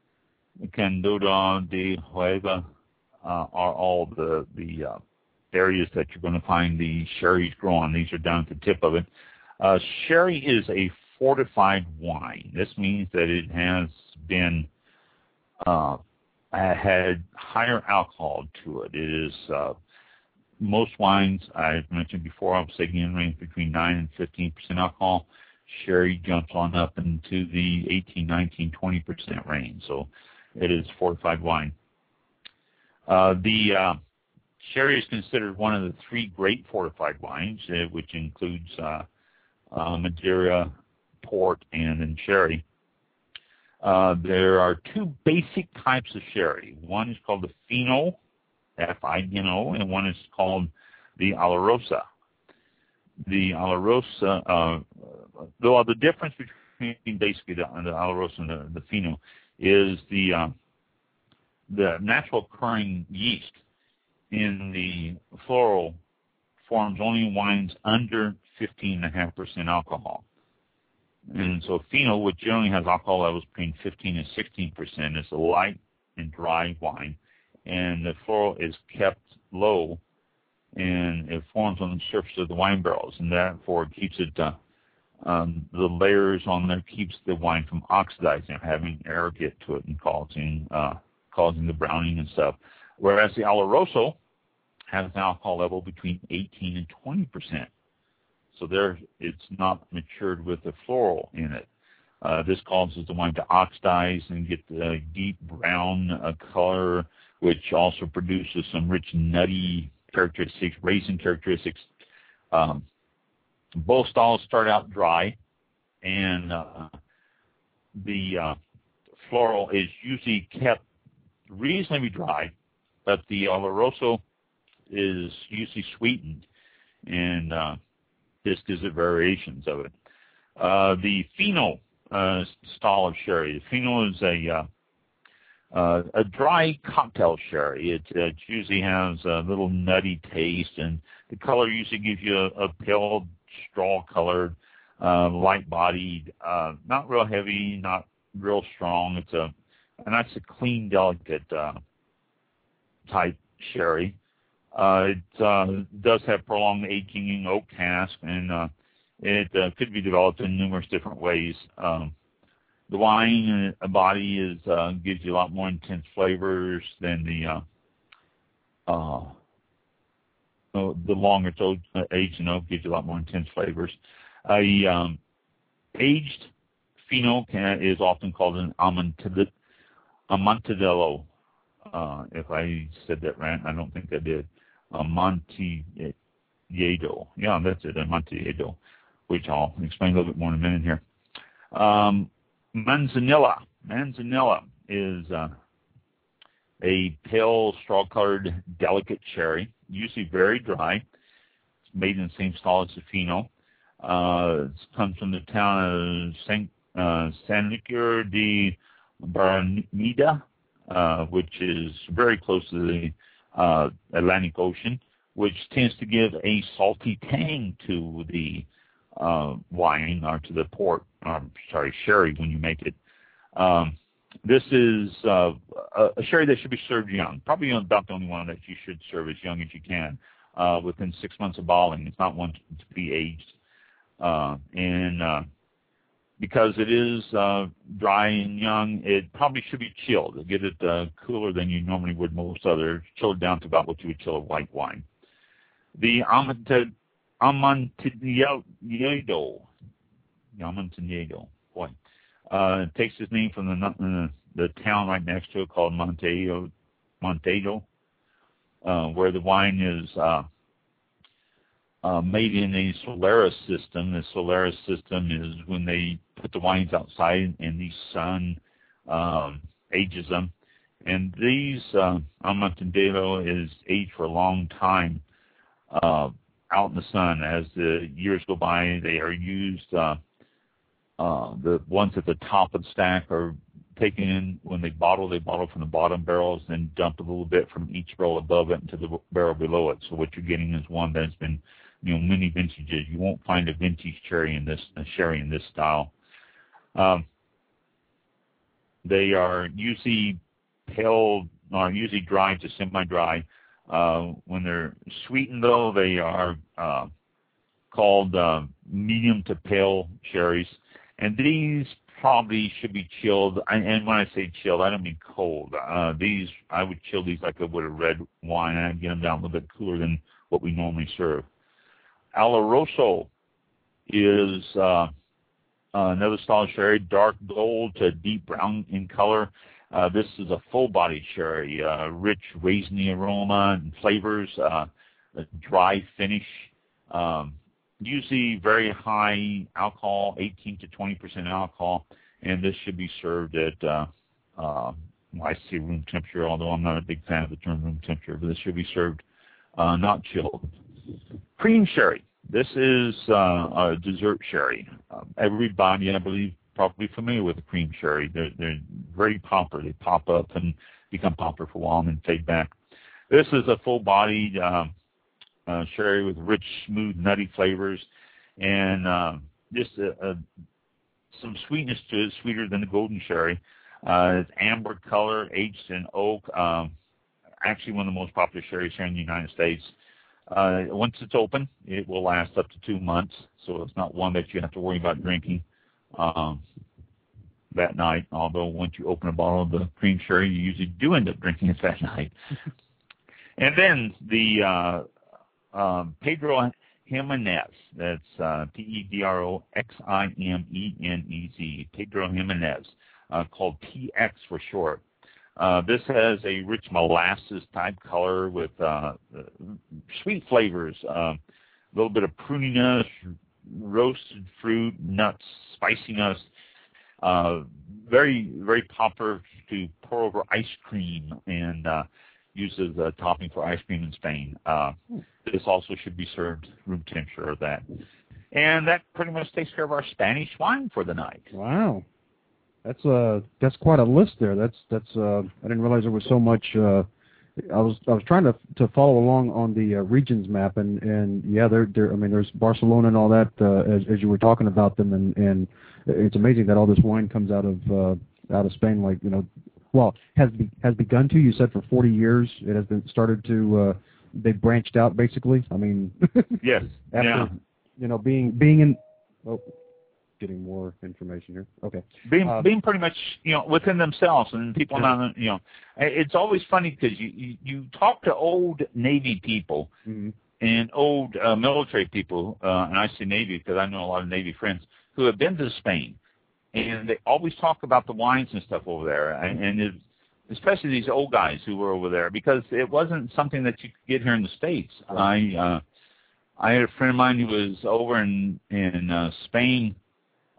[SPEAKER 4] Candida de Huelva uh, are all the the uh, areas that you're going to find the sherries grow on. These are down at the tip of it. Uh, sherry is a fortified wine. This means that it has been uh, had higher alcohol to it. It is uh, most wines I've mentioned before, I was saying in range between nine and fifteen percent alcohol. Sherry jumps on up into the eighteen, nineteen, twenty percent range. So it is fortified wine. Uh, the uh, sherry is considered one of the three great fortified wines, uh, which includes uh, uh, Madeira, port, and then sherry. Uh, there are two basic types of sherry. One is called the Fino, F I N O, and one is called the Olorosa. The Olorosa, uh, though the difference between basically the, the Olorosa and the, the Fino is the uh, the natural occurring yeast in the floral forms only wines under fifteen point five percent alcohol. And so Fino, which generally has alcohol levels between fifteen and sixteen percent, is a light and dry wine, and the floral is kept low, and it forms on the surface of the wine barrels, and therefore it keeps it, uh, um, the layers on there keeps the wine from oxidizing or having air get to it and causing uh, causing the browning and stuff. Whereas the Oloroso has an alcohol level between eighteen and twenty percent. So there, it's not matured with the floral in it. Uh, this causes the wine to oxidize and get the deep brown uh, color, which also produces some rich nutty characteristics, raisin characteristics. Um, both styles start out dry, and uh, the uh, floral is usually kept reasonably dry, but the Oloroso is usually sweetened, and uh, this gives it variations of it. Uh, the Fino uh, style of sherry. The Fino is a uh, uh, a dry cocktail sherry. It, it usually has a little nutty taste, and the color usually gives you a, a pale straw-colored, uh, light-bodied, uh, not real heavy, not real strong. It's a and that's a clean, delicate uh, type sherry. Uh, it uh, does have prolonged aging in oak cask, and uh, it uh, could be developed in numerous different ways. Um, the wine uh, body is uh, gives you a lot more intense flavors than the uh, uh, the longer it's uh, aged in oak gives you a lot more intense flavors. A um, aged Fino can, is often called an Amontillado. Amontillado. Uh, if I said that right, I don't think I did. Amontillado. Yeah, that's it, Amontillado, which I'll explain a little bit more in a minute here. Um, Manzanilla. Manzanilla is uh, a pale, straw-colored, delicate sherry, usually very dry. It's made in the same style as the Fino. Uh, it comes from the town of Saint, uh, San Nicolas de Barrameda, uh, which is very close to the uh, Atlantic Ocean, which tends to give a salty tang to the uh, wine or to the port, um, sorry, sherry when you make it. Um, this is uh, a, a sherry that should be served young, probably about the only one that you should serve as young as you can, uh, within six months of bottling. It's not one to, to be aged. Uh, and uh, because it is uh, dry and young, it probably should be chilled. Get it uh, cooler than you normally would most other, chilled down to about what you would chill a white wine. The Amontillado, Amontillado, boy, uh, takes its name from the, uh, the town right next to it called Montego, Montego, uh, where the wine is uh, uh, made in a Solaris system. The Solaris system is when they put the wines outside and the sun um, ages them. And these uh, Amontillado is aged for a long time uh, out in the sun. As the years go by, they are used. Uh, uh, the ones at the top of the stack are taken in when they bottle. They bottle from the bottom barrels, then dump a little bit from each barrel above it into the barrel below it. So what you're getting is one that's been, you know, many vintages. You won't find a vintage sherry in this a sherry in this style. Um, they are usually pale, or usually dry to semi-dry. Uh, when they're sweetened, though, they are uh, called uh, medium to pale sherries. And these probably should be chilled. And when I say chilled, I don't mean cold. Uh, these, I would chill these like I would a red wine, and I'd get them down a little bit cooler than what we normally serve. Oloroso is uh, another style sherry, dark gold to deep brown in color. Uh, this is a full-bodied sherry, uh, rich raisiny aroma and flavors, uh, a dry finish, um, usually very high alcohol, eighteen to twenty percent alcohol, and this should be served at, uh, uh, well, I say room temperature, although I'm not a big fan of the term room temperature, but this should be served uh, not chilled. Cream sherry. This is uh, a dessert sherry. Uh, everybody, I believe, probably familiar with the cream sherry. They're, they're very popular. They pop up and become popular for a while and then fade back. This is a full-bodied uh, uh, sherry with rich, smooth, nutty flavors, and uh, just a, a, some sweetness to it, sweeter than the golden sherry. Uh, it's amber color, aged in oak. Um, actually, one of the most popular sherries here in the United States. Uh, once it's open, it will last up to two months, so it's not one that you have to worry about drinking um, that night, although once you open a bottle of the cream sherry, you usually do end up drinking it that night. And then the uh, um, Pedro Jimenez, that's uh, P E D R O X I M E N E Z, Pedro Jimenez, uh, called P X for short. Uh, this has a rich molasses-type color with uh, sweet flavors, uh, a little bit of pruniness, roasted fruit, nuts, spiciness. Uh, very, very popular to pour over ice cream and uh, used as a topping for ice cream in Spain. Uh, this also should be served room temperature of that. And that pretty much takes care of our Spanish wine for the night.
[SPEAKER 1] Wow. That's uh that's quite a list there. That's that's uh I didn't realize there was so much. Uh, I was I was trying to to follow along on the uh, regions map, and and yeah, there there I mean there's Barcelona and all that uh, as as you were talking about them, and and it's amazing that all this wine comes out of uh, out of Spain. Like you know, well has be, has begun to. You said for forty years it has been started to. Uh, they branched out basically. I mean,
[SPEAKER 4] yes,
[SPEAKER 1] after
[SPEAKER 4] yeah.
[SPEAKER 1] you know being being in. Oh, getting more information here. Okay.
[SPEAKER 4] Being
[SPEAKER 1] uh,
[SPEAKER 4] being pretty much, you know, within themselves, and people yeah. not, you know, it's always funny because you, you, you talk to old Navy people mm-hmm. and old uh, military people, uh, and I say Navy because I know a lot of Navy friends who have been to Spain, and they always talk about the wines and stuff over there, and, and it, especially these old guys who were over there, because it wasn't something that you could get here in the States. I uh, I had a friend of mine who was over in in uh, Spain.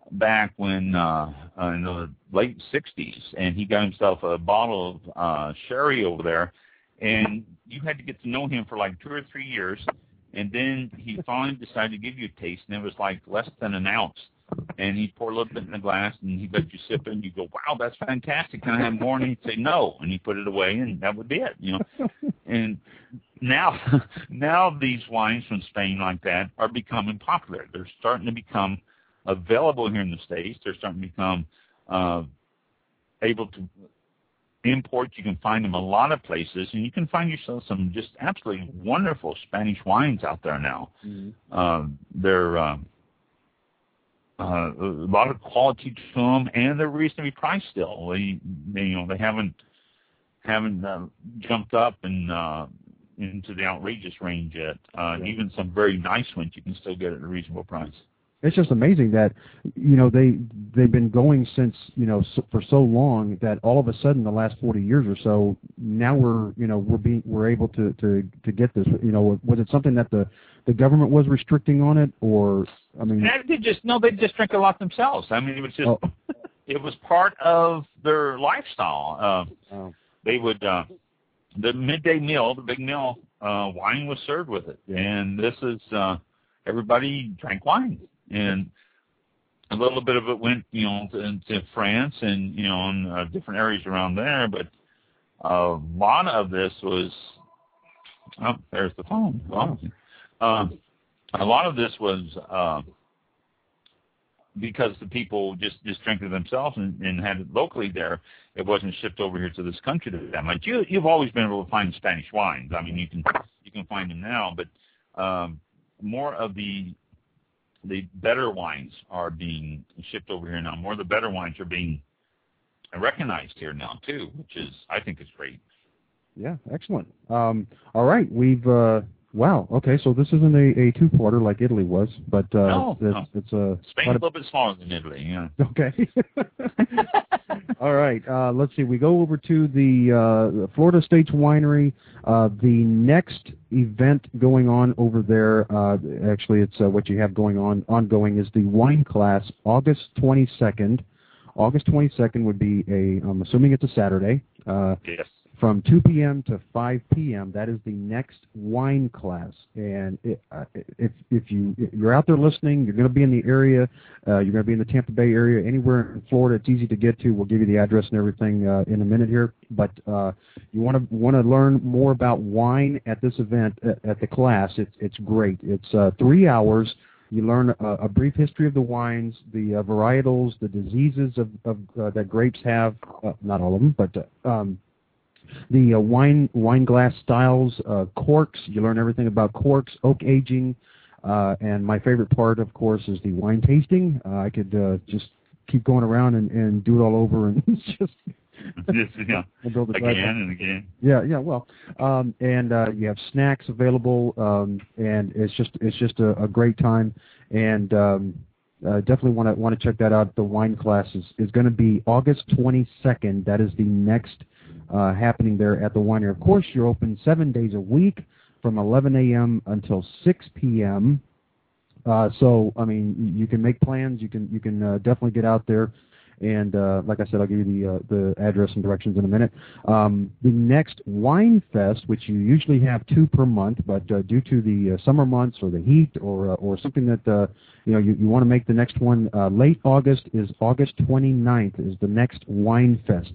[SPEAKER 4] back when uh, uh, in the late sixties, and he got himself a bottle of uh, sherry over there, and you had to get to know him for like two or three years, and then he finally decided to give you a taste, and it was like less than an ounce. And he'd pour a little bit in a glass, and he'd let you sip it, and you go, wow, that's fantastic. Can I have more? And he'd say no, and he'd put it away, and that would be it, you know. And now, now these wines from Spain like that are becoming popular. They're starting to become available here in the States. They're starting to become uh, able to import. You can find them a lot of places, and you can find yourself some just absolutely wonderful Spanish wines out there now. Mm-hmm. uh, they're uh, uh, a lot of quality to them, and they're reasonably priced still. They, they you know, they haven't haven't uh, jumped up and uh, into the outrageous range yet. Uh, yeah. Even some very nice ones you can still get at a reasonable price.
[SPEAKER 1] It's just amazing that, you know, they they've been going since, you know, so, for so long that all of a sudden the last forty years or so, now we're, you know, we're being we're able to, to, to get this. You know, was it something that the, the government was restricting on it, or I mean,
[SPEAKER 4] they just no, they just drink a lot themselves. I mean, it was just oh. it was part of their lifestyle. Uh, oh. They would uh, the midday meal, the big meal, uh, wine was served with it, yeah. And this is uh, everybody drank wine. And a little bit of it went, you know, to, to France and, you know, in uh, different areas around there. But a lot of this was, oh, there's the phone. Wow. Uh, a lot of this was uh, because the people just, just drank it themselves and, and had it locally there. It wasn't shipped over here to this country to that much. You, you've always been able to find Spanish wines. I mean, you can you can find them now, but um, more of the the better wines are being shipped over here now. More of the better wines are being recognized here now, too, which is, I think, is great.
[SPEAKER 1] Yeah, excellent. Um, all right, we've, uh, wow, okay, so this isn't a, a two-parter like Italy was, but uh,
[SPEAKER 4] no,
[SPEAKER 1] it's,
[SPEAKER 4] no.
[SPEAKER 1] it's a...
[SPEAKER 4] Spain's a little bit smaller than Italy, yeah.
[SPEAKER 1] Okay. All right, uh, let's see. We go over to the uh, Florida Estates Winery. Uh, the next event going on over there, uh, actually it's uh, what you have going on, ongoing, is the wine class, August twenty-second. August twenty-second would be a, I'm assuming it's a Saturday. Uh,
[SPEAKER 4] yes. From
[SPEAKER 1] two p.m. to five p.m. That is the next wine class. And it, uh, if if you if you're out there listening, you're going to be in the area. Uh, you're going to be in the Tampa Bay area, anywhere in Florida. It's easy to get to. We'll give you the address and everything uh, in a minute here. But uh, you want to want to learn more about wine at this event at, at the class. It's it's great. It's uh, three hours. You learn a, a brief history of the wines, the uh, varietals, the diseases of, of uh, that grapes have. Uh, not all of them, but uh, um, the uh, wine wine glass styles, uh, corks. You learn everything about corks, oak aging, uh, and my favorite part, of course, is the wine tasting. Uh, I could uh, just keep going around and, and do it all over, and it's just
[SPEAKER 4] yes, yeah. again and again.
[SPEAKER 1] Yeah, yeah. Well, um, and uh, you have snacks available, um, and it's just it's just a, a great time, and um, uh, definitely want to want to check that out. The wine class is, is going to be August twenty-second. That is the next uh, happening there at the winery. Of course, you're open seven days a week from eleven a.m. until six p.m. Uh, so, I mean, you can make plans. You can you can uh, definitely get out there. And uh, like I said, I'll give you the uh, the address and directions in a minute. Um, the next Wine Fest, which you usually have two per month, but uh, due to the uh, summer months or the heat or uh, or something that uh, you know you, you want to make the next one uh, late August, is August twenty-ninth is the next Wine Fest.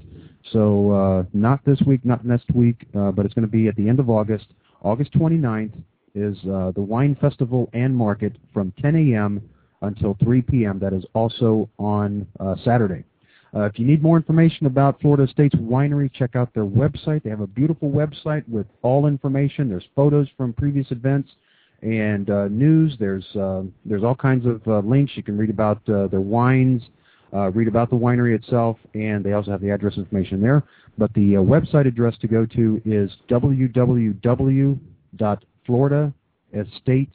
[SPEAKER 1] So uh, not this week, not next week, uh, but it's going to be at the end of August. August twenty-ninth is uh, the Wine Festival and Market from ten a.m. until three p.m. That is also on uh, Saturday. Uh, if you need more information about Florida Estates Winery, check out their website. They have a beautiful website with all information. There's photos from previous events and uh, news. There's uh, there's all kinds of uh, links. You can read about uh, their wines, uh, read about the winery itself, and they also have the address information there. But the uh, website address to go to is w w w dot florida estates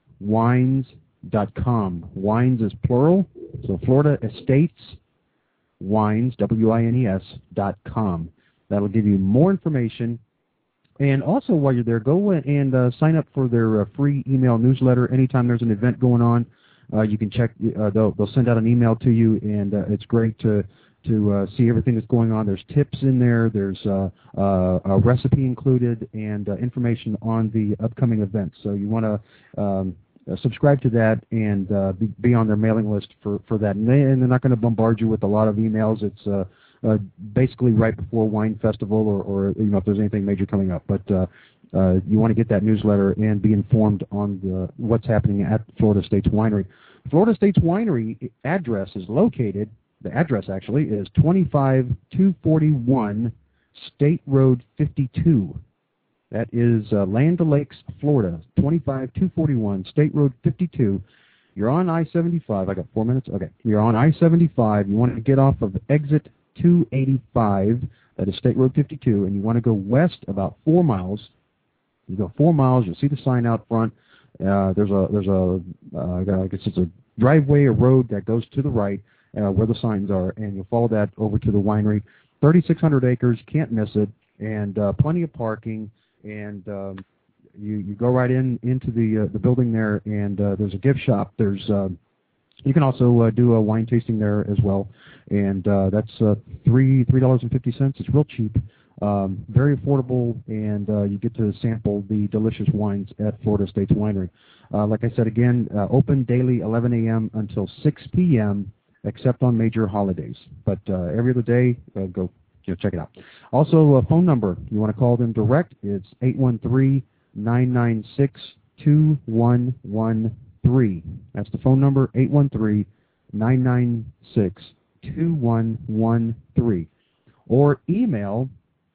[SPEAKER 1] wines dot com. Wines is plural, so Florida Estates Wines, W I N E S, dot com. That'll give you more information. And also, while you're there, go and uh, sign up for their uh, free email newsletter anytime there's an event going on. Uh, you can check. Uh, they'll they'll send out an email to you, and uh, it's great to to uh, see everything that's going on. There's tips in there. There's uh, uh, a recipe included, and uh, information on the upcoming events. So you want to um, uh, subscribe to that and uh, be, be on their mailing list for, for that. And, they, and they're not going to bombard you with a lot of emails. It's uh, uh, basically right before Wine Festival, or, or you know if there's anything major coming up. But uh, uh, you want to get that newsletter and be informed on the, what's happening at Florida States Winery. Florida States Winery address is located. The address actually is twenty-five two forty-one State Road fifty-two. That is uh, Land O'Lakes, Florida, twenty-five two forty-one State Road fifty-two. You're on I seventy-five. I got four minutes? Okay. You're on I seventy-five. You want to get off of exit two eighty-five. That is State Road fifty-two. And you want to go west about four miles. You go four miles. You'll see the sign out front. Uh, there's a, there's a uh, I guess it's a driveway, a road that goes to the right. Uh, where the signs are, and you'll follow that over to the winery. thirty-six hundred acres, can't miss it, and uh, plenty of parking. And um, you you go right in into the uh, the building there, and uh, there's a gift shop. There's uh, you can also uh, do a wine tasting there as well, and uh, that's uh, three three dollars and fifty cents. It's real cheap, um, very affordable, and uh, you get to sample the delicious wines at Florida States Winery. Uh, like I said again, uh, open daily eleven a.m. until six p.m. except on major holidays. But uh, every other day, uh, go you know, check it out. Also, a phone number. You want to call them direct. It's eight one three, nine nine six, two one one three. That's the phone number, eight one three, nine nine six, two one one three. Or email.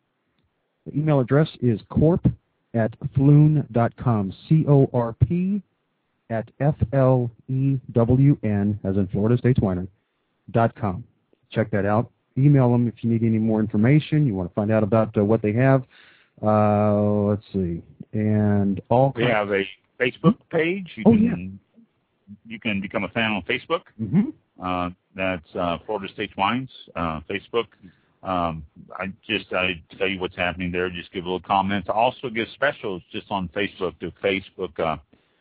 [SPEAKER 1] The email address is corp at flewn dot com, C O R P at F L E W N, as in Florida States Winery, dot com. Check that out. Email them if you need any more information. You want to find out about uh, what they have. Uh, let's see. And all
[SPEAKER 4] we have a Facebook page. You
[SPEAKER 1] oh,
[SPEAKER 4] can
[SPEAKER 1] yeah.
[SPEAKER 4] you can become a fan on Facebook.
[SPEAKER 1] Mm-hmm.
[SPEAKER 4] Uh, that's uh, Florida States Wines uh, Facebook. Um, I just I tell you what's happening there. Just give a little comments. I also give specials just on Facebook to Facebook. Uh,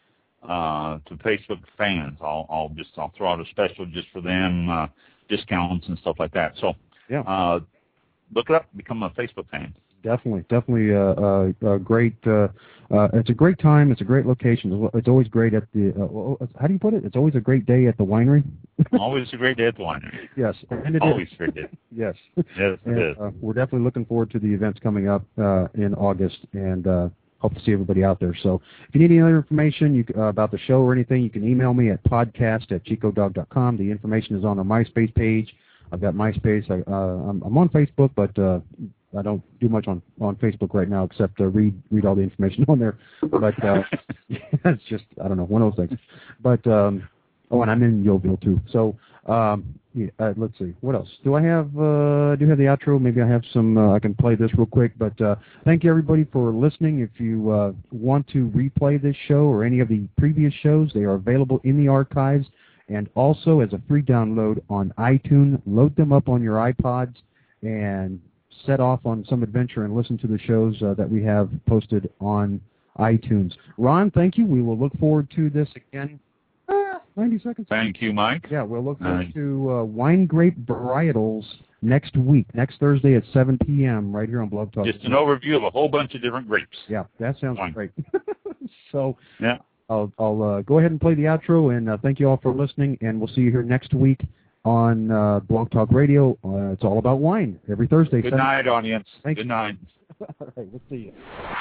[SPEAKER 4] Uh, to Facebook fans. I'll, I'll just I'll throw out a special just for them, uh, discounts and stuff like that. So
[SPEAKER 1] yeah,
[SPEAKER 4] uh, look it up, become a Facebook fan.
[SPEAKER 1] Definitely, definitely a uh, uh, uh, great. Uh, uh, it's a great time. It's a great location. It's always great at the. Uh, how do you put it? It's always a great day at the winery.
[SPEAKER 4] Always a great day at the winery.
[SPEAKER 1] Yes, and it
[SPEAKER 4] always
[SPEAKER 1] is.
[SPEAKER 4] a great day.
[SPEAKER 1] Yes.
[SPEAKER 4] Yes, it
[SPEAKER 1] and,
[SPEAKER 4] is.
[SPEAKER 1] Uh, we're definitely looking forward to the events coming up uh, in August, and uh, hope to see everybody out there. So if you need any other information you, uh, about the show or anything, you can email me at podcast at chico dog dot com. The information is on our MySpace page. I've got MySpace. I, uh, I'm, I'm on Facebook, but uh, I don't do much on, on Facebook right now except uh, read read all the information on there. But uh, it's just, I don't know, one of those things. But, um, oh, and I'm in Yeovil too. So um, yeah, uh, let's see. What else? Do I have, uh, do you have the outro? Maybe I have some, uh, I can play this real quick. But uh, thank you, everybody, for listening. If you uh, want to replay this show or any of the previous shows, they are available in the archives and also as a free download on iTunes. Load them up on your iPods and set off on some adventure and listen to the shows uh, that we have posted on iTunes. Ron, thank you. We will look forward to this again. Ah, ninety seconds.
[SPEAKER 4] Thank you, Mike.
[SPEAKER 1] Yeah, we'll look forward
[SPEAKER 4] Uh,
[SPEAKER 1] to uh, Wine Grape Varietals next week, next Thursday at seven p.m. right here on Blog Talk.
[SPEAKER 4] Just an overview of a whole bunch of different grapes.
[SPEAKER 1] Yeah, that sounds
[SPEAKER 4] Wine.
[SPEAKER 1] great. So
[SPEAKER 4] Yeah.
[SPEAKER 1] I'll, I'll uh, go ahead and play the outro, and uh, thank you all for listening, and we'll see you here next week on uh, Blog Talk Radio. Uh, it's all about wine every Thursday.
[SPEAKER 4] Good
[SPEAKER 1] seven
[SPEAKER 4] night, audience.
[SPEAKER 1] Thank
[SPEAKER 4] Good
[SPEAKER 1] you.
[SPEAKER 4] night.
[SPEAKER 1] All right, we'll see you.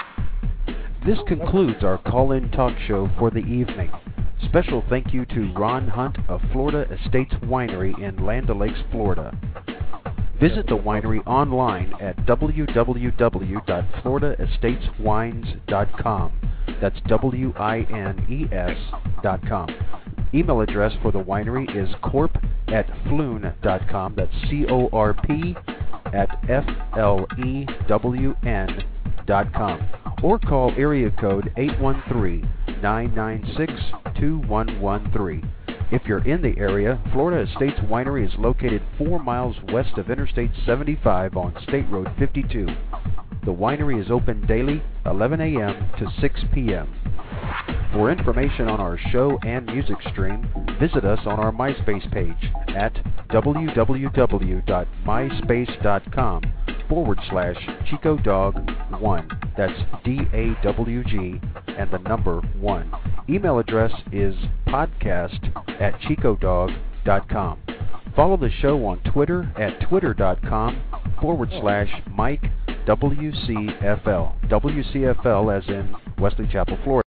[SPEAKER 2] This concludes our call-in talk show for the evening. Special thank you to Ron Hunt of Florida Estates Winery in Land O'Lakes, Florida. Visit the winery online at w w w dot florida estates wines dot com. That's W I N E S dot com. Email address for the winery is corp at flewn dot com. That's C O R P at F L E W N dot com. Or call area code eight one three, nine nine six, two one one three. If you're in the area, Florida Estates Winery is located four miles west of Interstate seventy-five on State Road fifty-two. The winery is open daily, eleven a.m. to six p.m. For information on our show and music stream, Visit us on our MySpace page at www.myspace.com forward slash Chico Dog one. That's D A W G and the number one. Email address is podcast at chicodog dot com. Follow the show on Twitter at twitter.com forward slash Mike W C F L. W C F L as in Wesley Chapel, Florida.